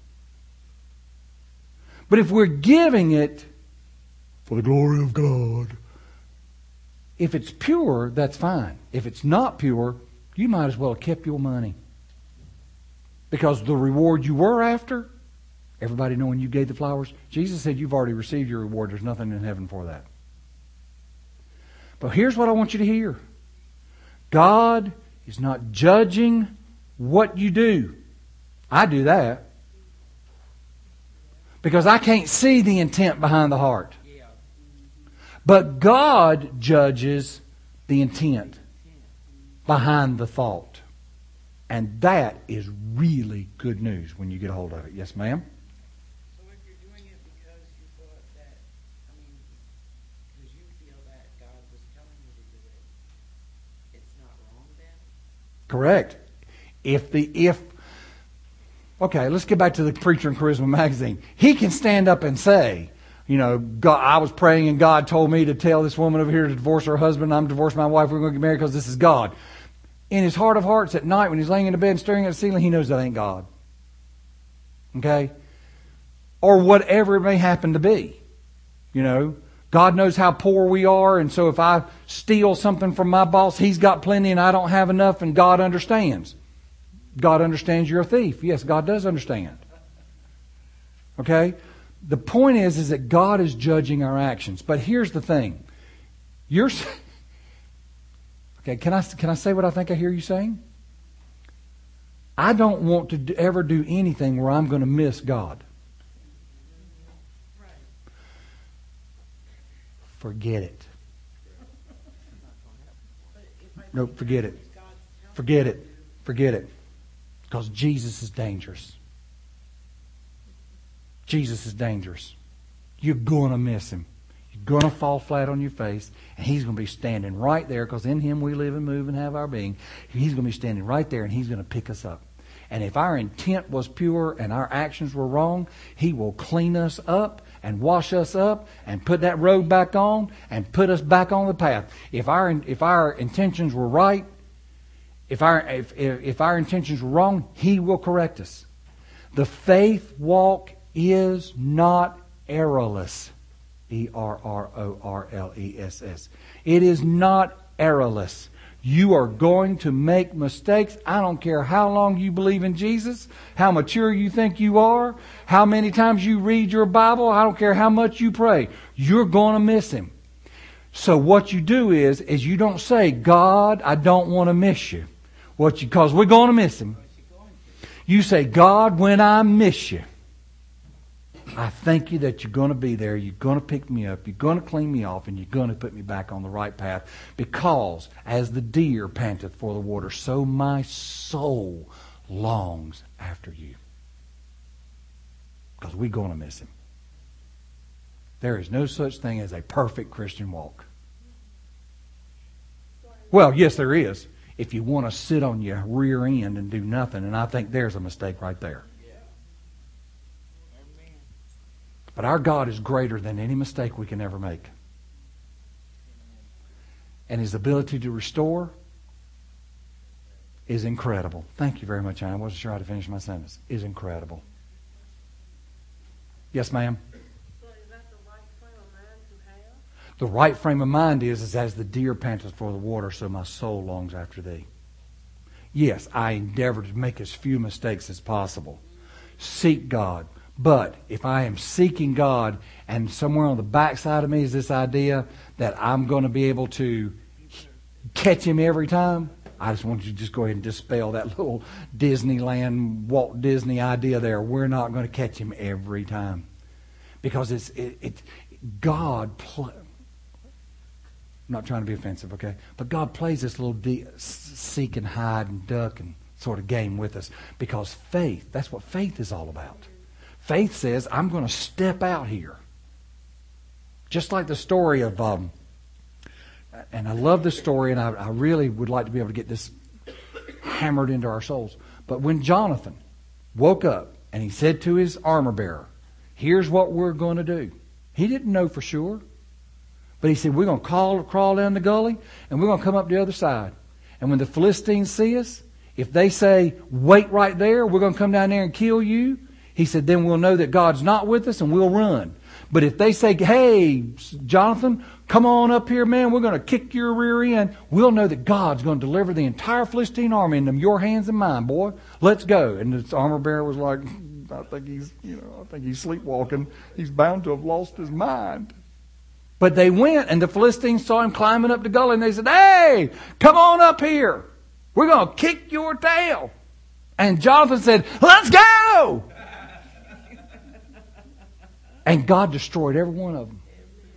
But if we're giving it for the glory of God, if it's pure, that's fine. If it's not pure, you might as well have kept your money. Because the reward you were after, everybody knowing you gave the flowers, Jesus said you've already received your reward. There's nothing in heaven for that. But here's what I want you to hear. God is not judging what you do. I do that. Because I can't see the intent behind the heart. But God judges the intent behind the thought. And that is really good news when you get a hold of it. Yes, ma'am? So if you're doing it because you thought that, because you feel that God was telling you to do it, it's not wrong then? Correct. Okay, let's get back to the Preacher and Charisma magazine. He can stand up and say, God, I was praying and God told me to tell this woman over here to divorce her husband. I'm divorcing my wife. We're going to get married because this is God. In his heart of hearts at night when he's laying in the bed and staring at the ceiling, he knows that ain't God. Okay? Or whatever it may happen to be. God knows how poor we are, and so if I steal something from my boss, he's got plenty and I don't have enough, and God understands. God understands you're a thief. Yes, God does understand. Okay? The point is that God is judging our actions. But here's the thing. Okay, can I say what I think I hear you saying? I don't want to ever do anything where I'm going to miss God. Forget it. No, forget it. Forget it. Forget it. Because Jesus is dangerous. Jesus is dangerous. You're going to miss Him. You're going to fall flat on your face, and He's going to be standing right there, because in Him we live and move and have our being. He's going to be standing right there, and He's going to pick us up. And if our intent was pure and our actions were wrong, He will clean us up and wash us up and put that road back on and put us back on the path. If our intentions were right, if our intentions were wrong, He will correct us. The faith walk is not errorless. E-R-R-O-R-L-E-S-S. It is not errorless. You are going to make mistakes. I don't care how long you believe in Jesus, how mature you think you are, how many times you read your Bible. I don't care how much you pray. You're going to miss Him. So what you do is you don't say, God, I don't want to miss you. Because we're going to miss Him. You say, God, when I miss you, I thank you that you're going to be there. You're going to pick me up. You're going to clean me off. And you're going to put me back on the right path. Because as the deer panteth for the water, so my soul longs after you. Because we're going to miss Him. There is no such thing as a perfect Christian walk. Well, yes, there is. If you want to sit on your rear end and do nothing. And I think there's a mistake right there. But our God is greater than any mistake we can ever make. And His ability to restore is incredible. Thank you very much, Anna. I wasn't sure how to finish my sentence. Is incredible. Yes, ma'am? So is that the right frame of mind to have? The right frame of mind is as the deer panteth for the water, so my soul longs after thee. Yes, I endeavor to make as few mistakes as possible. Seek God. But if I am seeking God and somewhere on the backside of me is this idea that I'm going to be able to catch Him every time, I just want you to just go ahead and dispel that little Disneyland, Walt Disney idea there. We're not going to catch Him every time. Because God... I'm not trying to be offensive, okay? But God plays this little seek and hide and duck and sort of game with us. Because faith, that's what faith is all about. Faith says, I'm going to step out here. Just like the story of, and I love this story, and I really would like to be able to get this hammered into our souls. But when Jonathan woke up and he said to his armor bearer, here's what we're going to do. He didn't know for sure. But he said, we're going to crawl down the gully, and we're going to come up the other side. And when the Philistines see us, if they say, wait right there, we're going to come down there and kill you, he said, then we'll know that God's not with us and we'll run. But if they say, hey, Jonathan, come on up here, man, we're going to kick your rear end, we'll know that God's going to deliver the entire Philistine army into your hands and mine, boy. Let's go. And this armor bearer was like, I think he's sleepwalking. He's bound to have lost his mind. But they went, and the Philistines saw him climbing up the gully, and they said, hey, come on up here. We're going to kick your tail. And Jonathan said, let's go. And God destroyed every one of them.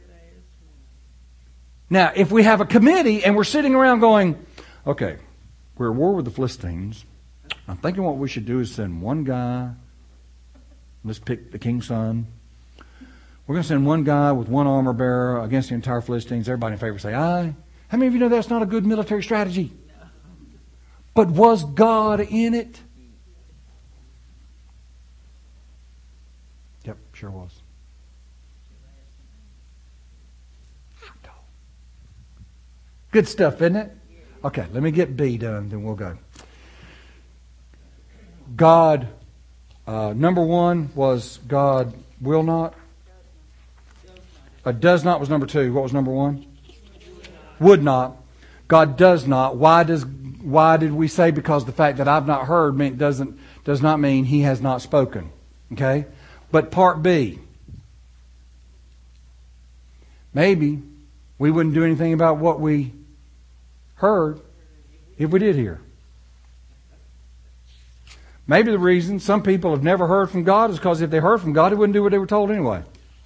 Now, if we have a committee, and we're sitting around going, okay, we're at war with the Philistines. I'm thinking what we should do is send one guy. Let's pick the king's son. We're going to send one guy with one armor bearer against the entire Philistines. Everybody in favor say aye. How many of you know that's not a good military strategy? But was God in it? Yep, sure was. Good stuff, isn't it? Okay, let me get B done, then we'll go. God, number one was God will not. Does not was number two. What was number one? Would not. God does not. Why did we say because the fact that I've not heard does not mean He has not spoken. Okay? But part B. Maybe we wouldn't do anything about what we heard if we did hear. Maybe the reason some people have never heard from God is because if they heard from God, they wouldn't do what they were told anyway.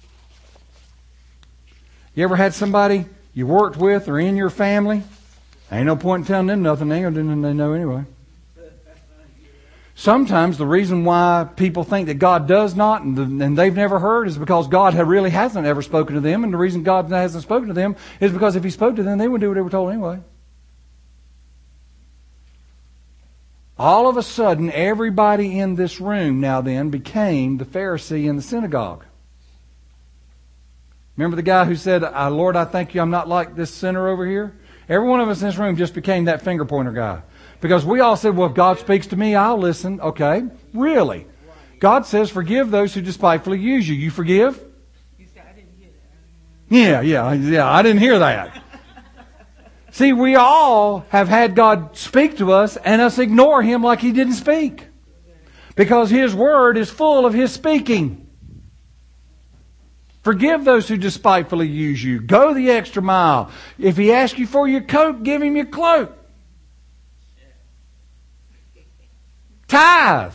You ever had somebody you worked with or in your family? Ain't no point in telling them nothing. They know anyway. Sometimes the reason why people think that God does not and they've never heard is because God really hasn't ever spoken to them. And the reason God hasn't spoken to them is because if He spoke to them, they wouldn't do what they were told anyway. All of a sudden, everybody in this room now then became the Pharisee in the synagogue. Remember the guy who said, Lord, I thank you I'm not like this sinner over here? Every one of us in this room just became that finger pointer guy. Because we all said, well, if God speaks to me, I'll listen. Okay, really? God says, forgive those who despitefully use you. You forgive? You said, I didn't hear that. Yeah, I didn't hear that. See, we all have had God speak to us and us ignore Him like He didn't speak. Because His Word is full of His speaking. Forgive those who despitefully use you. Go the extra mile. If He asks you for your coat, give Him your cloak. Tithe.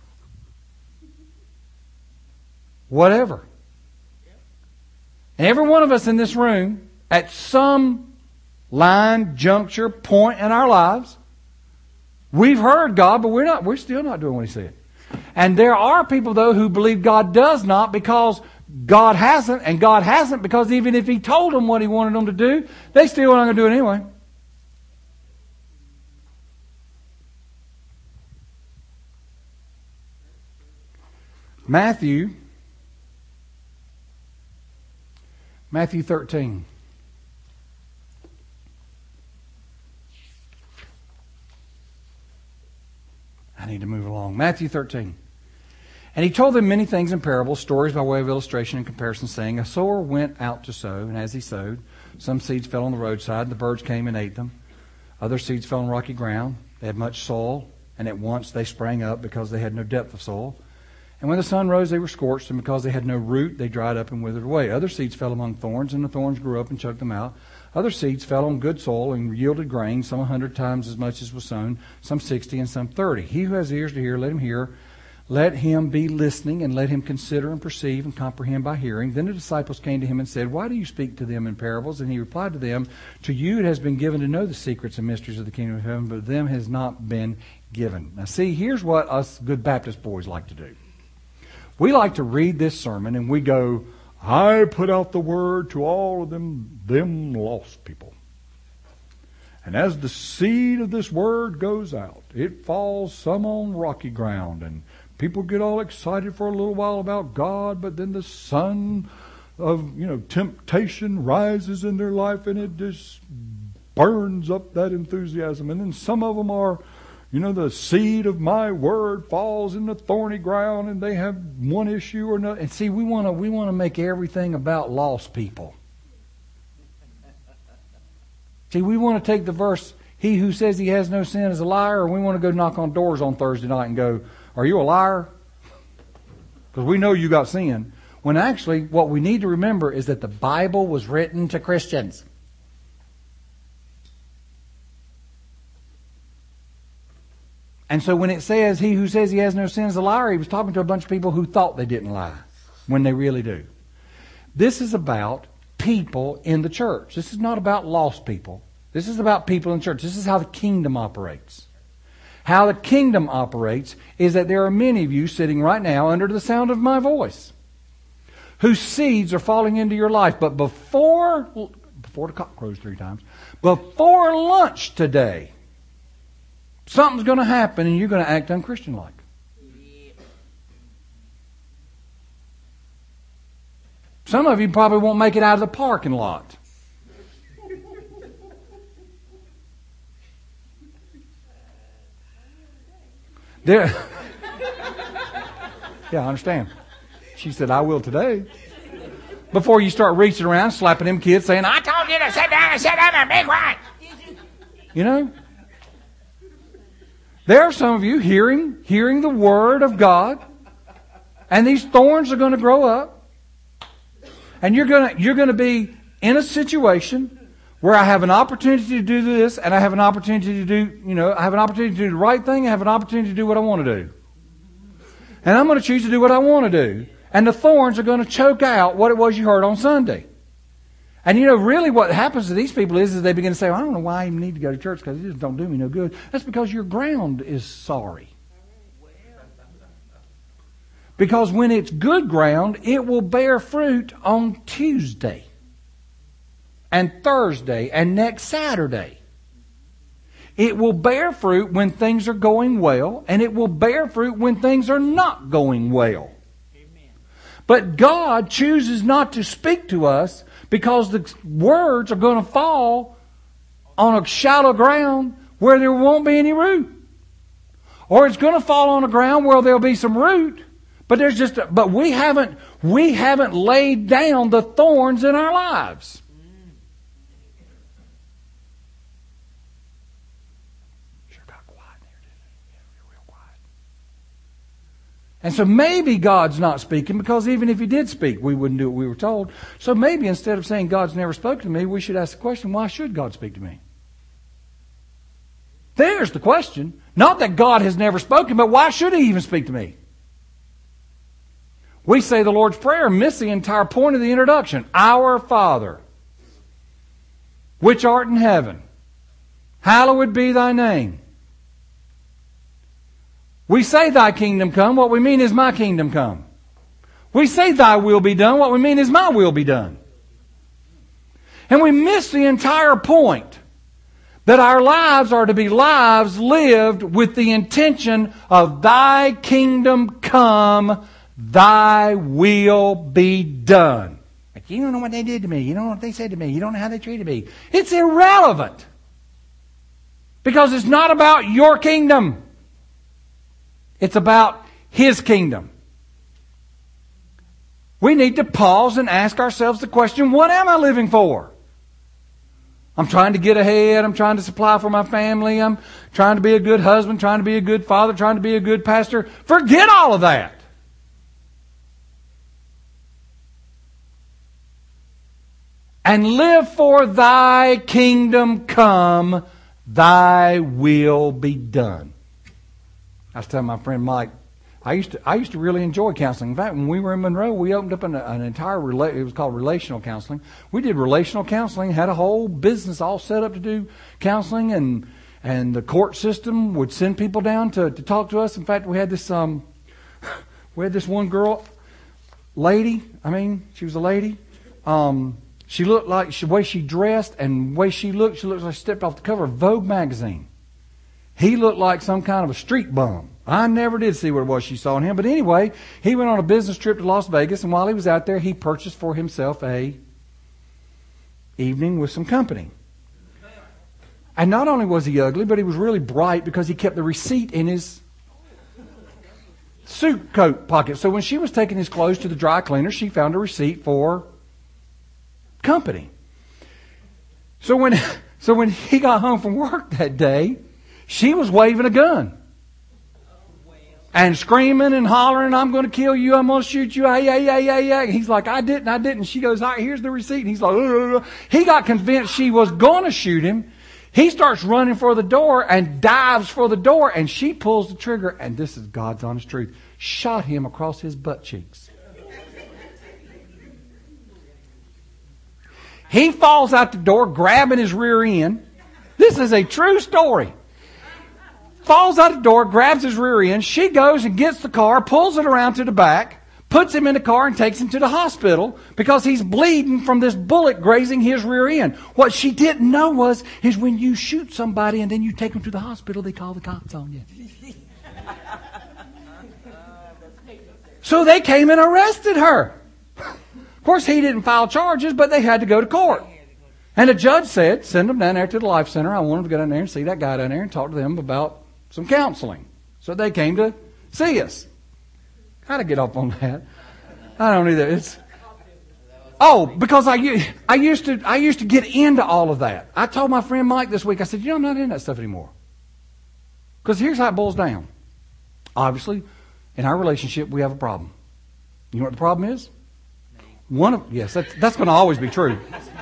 Whatever. And every one of us in this room, at some line, juncture, point in our lives, we've heard God, but we're still not doing what He said. And there are people, though, who believe God does not because God hasn't, and God hasn't because even if He told them what He wanted them to do, they still aren't going to do it anyway. Matthew 13. I need to move along. Matthew 13. And he told them many things in parables, stories by way of illustration and comparison, saying, a sower went out to sow, and as he sowed, some seeds fell on the roadside, the birds came and ate them. Other seeds fell on rocky ground. They had much soil, and at once they sprang up because they had no depth of soil. And when the sun rose, they were scorched, and because they had no root, they dried up and withered away. Other seeds fell among thorns, and the thorns grew up and choked them out. Other seeds fell on good soil and yielded grain, some 100 times as much as was sown, some 60, and some 30. He who has ears to hear, let him hear. Let him be listening, and let him consider and perceive and comprehend by hearing. Then the disciples came to him and said, why do you speak to them in parables? And he replied to them, to you it has been given to know the secrets and mysteries of the kingdom of heaven, but them has not been given. Now see, here's what us good Baptist boys like to do. We like to read this sermon and we go, I put out the word to all of them lost people. And as the seed of this word goes out, it falls some on rocky ground, and people get all excited for a little while about God, but then the sun of, temptation rises in their life and it just burns up that enthusiasm. And then some of them are, the seed of my word falls in the thorny ground and they have one issue or another. And see, we want to make everything about lost people. See, we want to take the verse, he who says he has no sin is a liar, and we want to go knock on doors on Thursday night and go, are you a liar? Because we know you got sin. When actually, what we need to remember is that the Bible was written to Christians. And so when it says, he who says he has no sin is a liar, he was talking to a bunch of people who thought they didn't lie, when they really do. This is about people in the church. This is not about lost people. This is about people in church. This is how the kingdom operates. How the kingdom operates is that there are many of you sitting right now under the sound of my voice whose seeds are falling into your life. But before the cock crows 3 times, before lunch today, something's going to happen and you're going to act unchristian-like. Some of you probably won't make it out of the parking lot. Yeah, I understand. She said, I will today. Before you start reaching around, slapping them kids, saying, I told you to sit down and be quiet. There are some of you hearing the word of God, and these thorns are going to grow up. And you're going to be in a situation where I have an opportunity to do this, and I have an opportunity to do, I have an opportunity to do the right thing, I have an opportunity to do what I want to do. And I'm going to choose to do what I want to do. And the thorns are going to choke out what it was you heard on Sunday. And really what happens to these people is they begin to say, well, I don't know why I even need to go to church because it just don't do me no good. That's because your ground is sorry. Because when it's good ground, it will bear fruit on Tuesday and Thursday and next Saturday. It will bear fruit when things are going well, and it will bear fruit when things are not going well. Amen. But God chooses not to speak to us because the words are going to fall on a shallow ground where there won't be any root. Or it's going to fall on a ground where there'll be some root. But we haven't laid down the thorns in our lives. Sure got quiet there, didn't it? Yeah, real quiet. And so maybe God's not speaking, because even if He did speak, we wouldn't do what we were told. So maybe instead of saying God's never spoken to me, we should ask the question, why should God speak to me? There's the question. Not that God has never spoken, but why should He even speak to me? We say the Lord's Prayer, miss the entire point of the introduction. Our Father, which art in heaven, hallowed be thy name. We say thy kingdom come, what we mean is my kingdom come. We say thy will be done, what we mean is my will be done. And we miss the entire point that our lives are to be lives lived with the intention of thy kingdom come, thy will be done. Like, you don't know what they did to me. You don't know what they said to me. You don't know how they treated me. It's irrelevant. Because it's not about your kingdom. It's about His kingdom. we need to pause and ask ourselves the question, what am I living for? I'm trying to get ahead. I'm trying to supply for my family. I'm trying to be a good husband, trying to be a good father, trying to be a good pastor. Forget all of that. And live for thy kingdom come, thy will be done. I was telling my friend Mike, I used to really enjoy counseling. In fact, when we were in Monroe, we opened up an entire, it was called relational counseling. We did relational counseling, had a whole business all set up to do counseling, and the court system would send people down to talk to us. In fact, we had this one girl, lady, she was a lady. She looked like, the way she dressed and the way she looked like she stepped off the cover of Vogue magazine. He looked like some kind of a street bum. I never did see what it was she saw in him. But anyway, he went on a business trip to Las Vegas, and while he was out there, he purchased for himself a evening with some company. And not only was he ugly, but he was really bright because he kept the receipt in his suit coat pocket. So when she was taking his clothes to the dry cleaner, she found a receipt for company. So when he got home from work that day, she was waving a gun and screaming and hollering, I'm going to kill you, I'm going to shoot you, yeah. He's like, I didn't. She goes, all right, here's the receipt. And he's like, ugh. He got convinced she was going to shoot him. He starts running for the door and dives for the door, and she pulls the trigger, and this is God's honest truth, shot him across his butt cheeks. He falls out the door, grabbing his rear end. This is a true story. Falls out the door, grabs his rear end. She goes and gets the car, pulls it around to the back, puts him in the car and takes him to the hospital because he's bleeding from this bullet grazing his rear end. What she didn't know is when you shoot somebody and then you take them to the hospital, they call the cops on you. So they came and arrested her. Of course, he didn't file charges, but they had to go to court. And the judge said, send them down there to the Life Center. I want them to go down there and see that guy down there and talk to them about some counseling. So they came to see us. How to get up on that? I don't either. Because I used to get into all of that. I told my friend Mike this week, I said, I'm not in that stuff anymore. Because here's how it boils down. Obviously, in our relationship, we have a problem. You know what the problem is? That's going to always be true.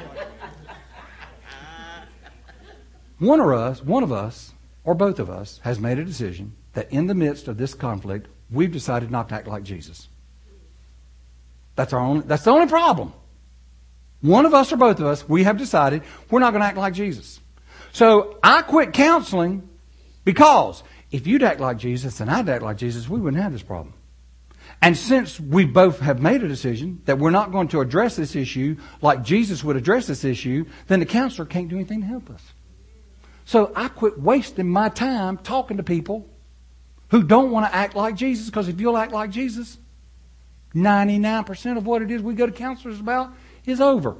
One of us, or both of us, has made a decision that in the midst of this conflict, we've decided not to act like Jesus. That's the only problem. One of us or both of us, we have decided we're not going to act like Jesus. So I quit counseling because if you'd act like Jesus and I'd act like Jesus, we wouldn't have this problem. And since we both have made a decision that we're not going to address this issue like Jesus would address this issue, then the counselor can't do anything to help us. So I quit wasting my time talking to people who don't want to act like Jesus, because if you'll act like Jesus, 99% of what it is we go to counselors about is over.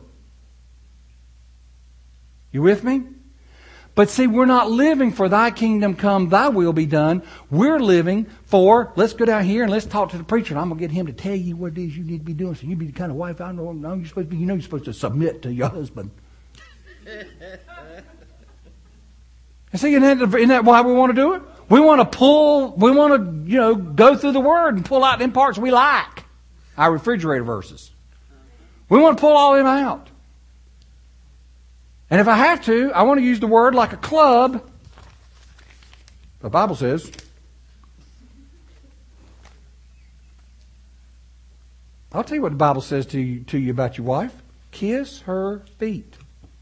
You with me? But see, we're not living for thy kingdom come, thy will be done. We're living for, let's go down here and let's talk to the preacher. And I'm going to get him to tell you what it is you need to be doing. So you be the kind of wife I know you're supposed to be. You know you're supposed to submit to your husband. And see, isn't that why we want to do it? We want to go through the Word and pull out them parts we like. Our refrigerator verses. We want to pull all them out. And if I have to, I want to use the Word like a club. The Bible says, I'll tell you what the Bible says to you about your wife. Kiss her feet.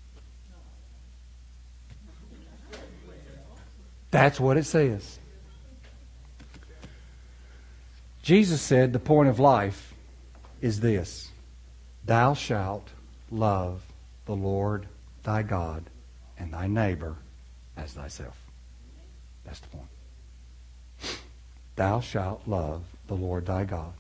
That's what it says. Jesus said the point of life is this: thou shalt love the Lord thy God and thy neighbor as thyself. That's the point. Thou shalt love the Lord thy God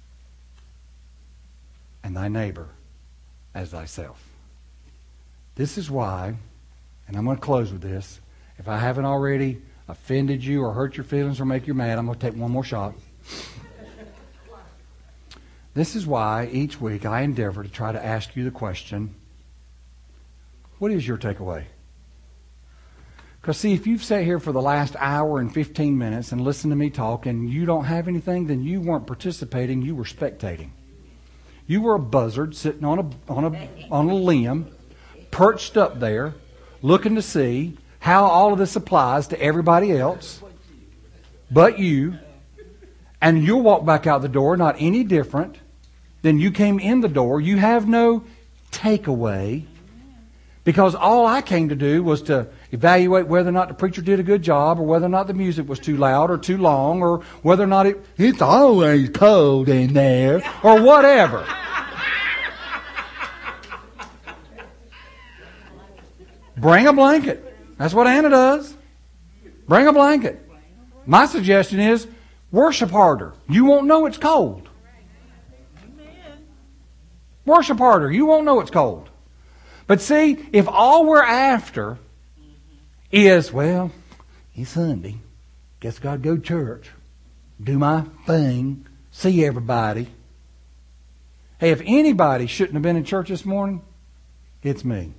and thy neighbor as thyself. This is why, and I'm going to close with this. If I haven't already offended you or hurt your feelings or make you mad, I'm going to take one more shot. This is why each week I endeavor to try to ask you the question, what is your takeaway? Because see, if you've sat here for the last hour and 15 minutes and listened to me talk and you don't have anything, then you weren't participating, you were spectating. You were a buzzard sitting on a limb, perched up there, looking to see how all of this applies to everybody else but you. And you'll walk back out the door not any different than you came in the door. You have no takeaway, because all I came to do was to evaluate whether or not the preacher did a good job, or whether or not the music was too loud or too long, or whether or not it's always cold in there, or whatever. Bring a blanket. That's what Anna does. Bring a blanket. My suggestion is worship harder. You won't know it's cold. Worship harder. You won't know it's cold. But see, if all we're after is, well, it's Sunday, guess I got to go to church, do my thing, see everybody. Hey, if anybody shouldn't have been in church this morning, it's me.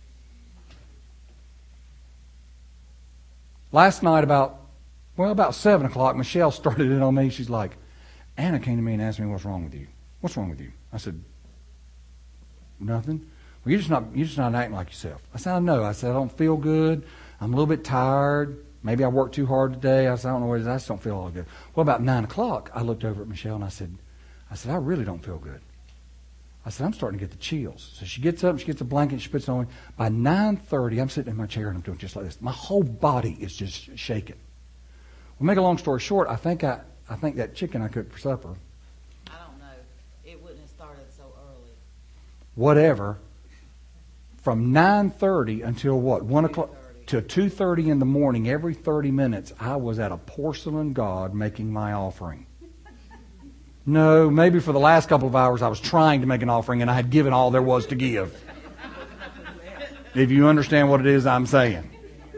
Last night about 7 o'clock, Michelle started it on me. She's like, Anna came to me and asked me, what's wrong with you? What's wrong with you? I said, nothing. Well, you're just not acting like yourself. I said, I know. I said, I don't feel good. I'm a little bit tired. Maybe I worked too hard today. I said, I don't know what it is. I just don't feel all good. Well, about 9 o'clock, I looked over at Michelle and I said, I really don't feel good. I said, I'm starting to get the chills. So she gets up, she gets a blanket, she puts it on. By 9:30, I'm sitting in my chair and I'm doing just like this. My whole body is just shaking. Well, make a long story short, I think that chicken I cooked for supper. I don't know. It wouldn't have started so early. Whatever. From 9:30 until what? 1 o'clock to 2:30 in the morning, every 30 minutes, I was at a porcelain god making my offering. No, maybe for the last couple of hours I was trying to make an offering and I had given all there was to give. If you understand what it is I'm saying.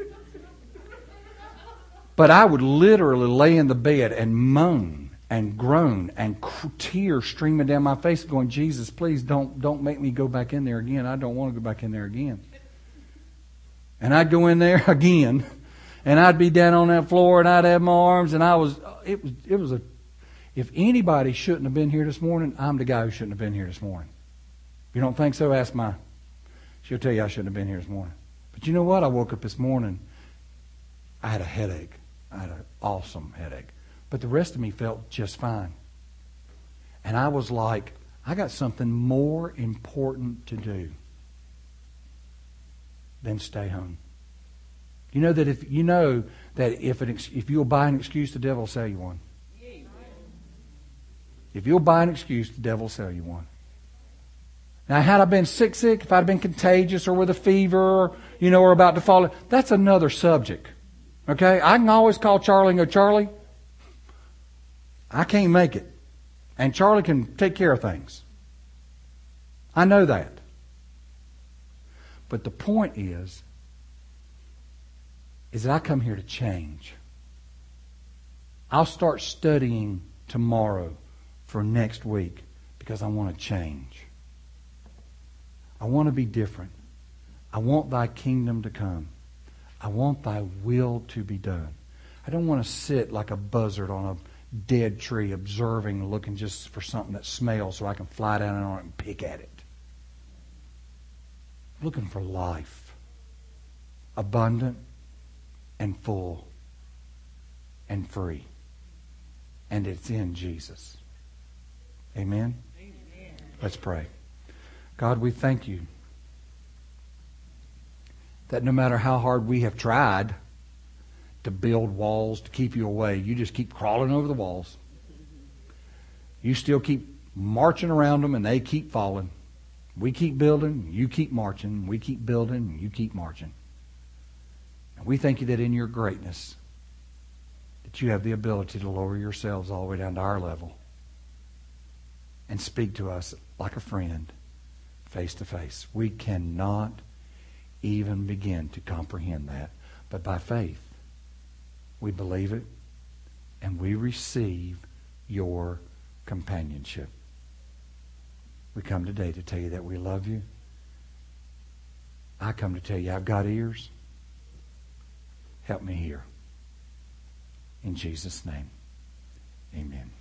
But I would literally lay in the bed and moan and groan and tears streaming down my face going, Jesus, please don't make me go back in there again. I don't want to go back in there again. And I'd go in there again and I'd be down on that floor and I'd have my arms and if anybody shouldn't have been here this morning, I'm the guy who shouldn't have been here this morning. If you don't think so, ask she'll tell you I shouldn't have been here this morning. But you know what? I woke up this morning, I had a headache. I had an awesome headache. But the rest of me felt just fine. And I was like, I got something more important to do than stay home. You know that if you'll buy an excuse, the devil will sell you one. If you'll buy an excuse, the devil will sell you one. Now, had I been sick, if I'd been contagious or with a fever, or about to fall, that's another subject. Okay? I can always call Charlie and go, Charlie, I can't make it. And Charlie can take care of things. I know that. But the point is that I come here to change. I'll start studying tomorrow for next week because I want to change. I want to be different. I want thy kingdom to come. I want thy will to be done. I don't want to sit like a buzzard on a dead tree observing, looking just for something that smells so I can fly down on it and pick at it. I'm looking for life. Abundant and full and free. And it's in Jesus. Amen? Amen. Let's pray. God, we thank you that no matter how hard we have tried to build walls to keep you away, you just keep crawling over the walls. You still keep marching around them and they keep falling. We keep building, you keep marching. We keep building, you keep marching. And we thank you that in your greatness, that you have the ability to lower yourselves all the way down to our level and speak to us like a friend, face to face. We cannot even begin to comprehend that. But by faith, we believe it and we receive your companionship. We come today to tell you that we love you. I come to tell you I've got ears. Help me hear. In Jesus' name, amen.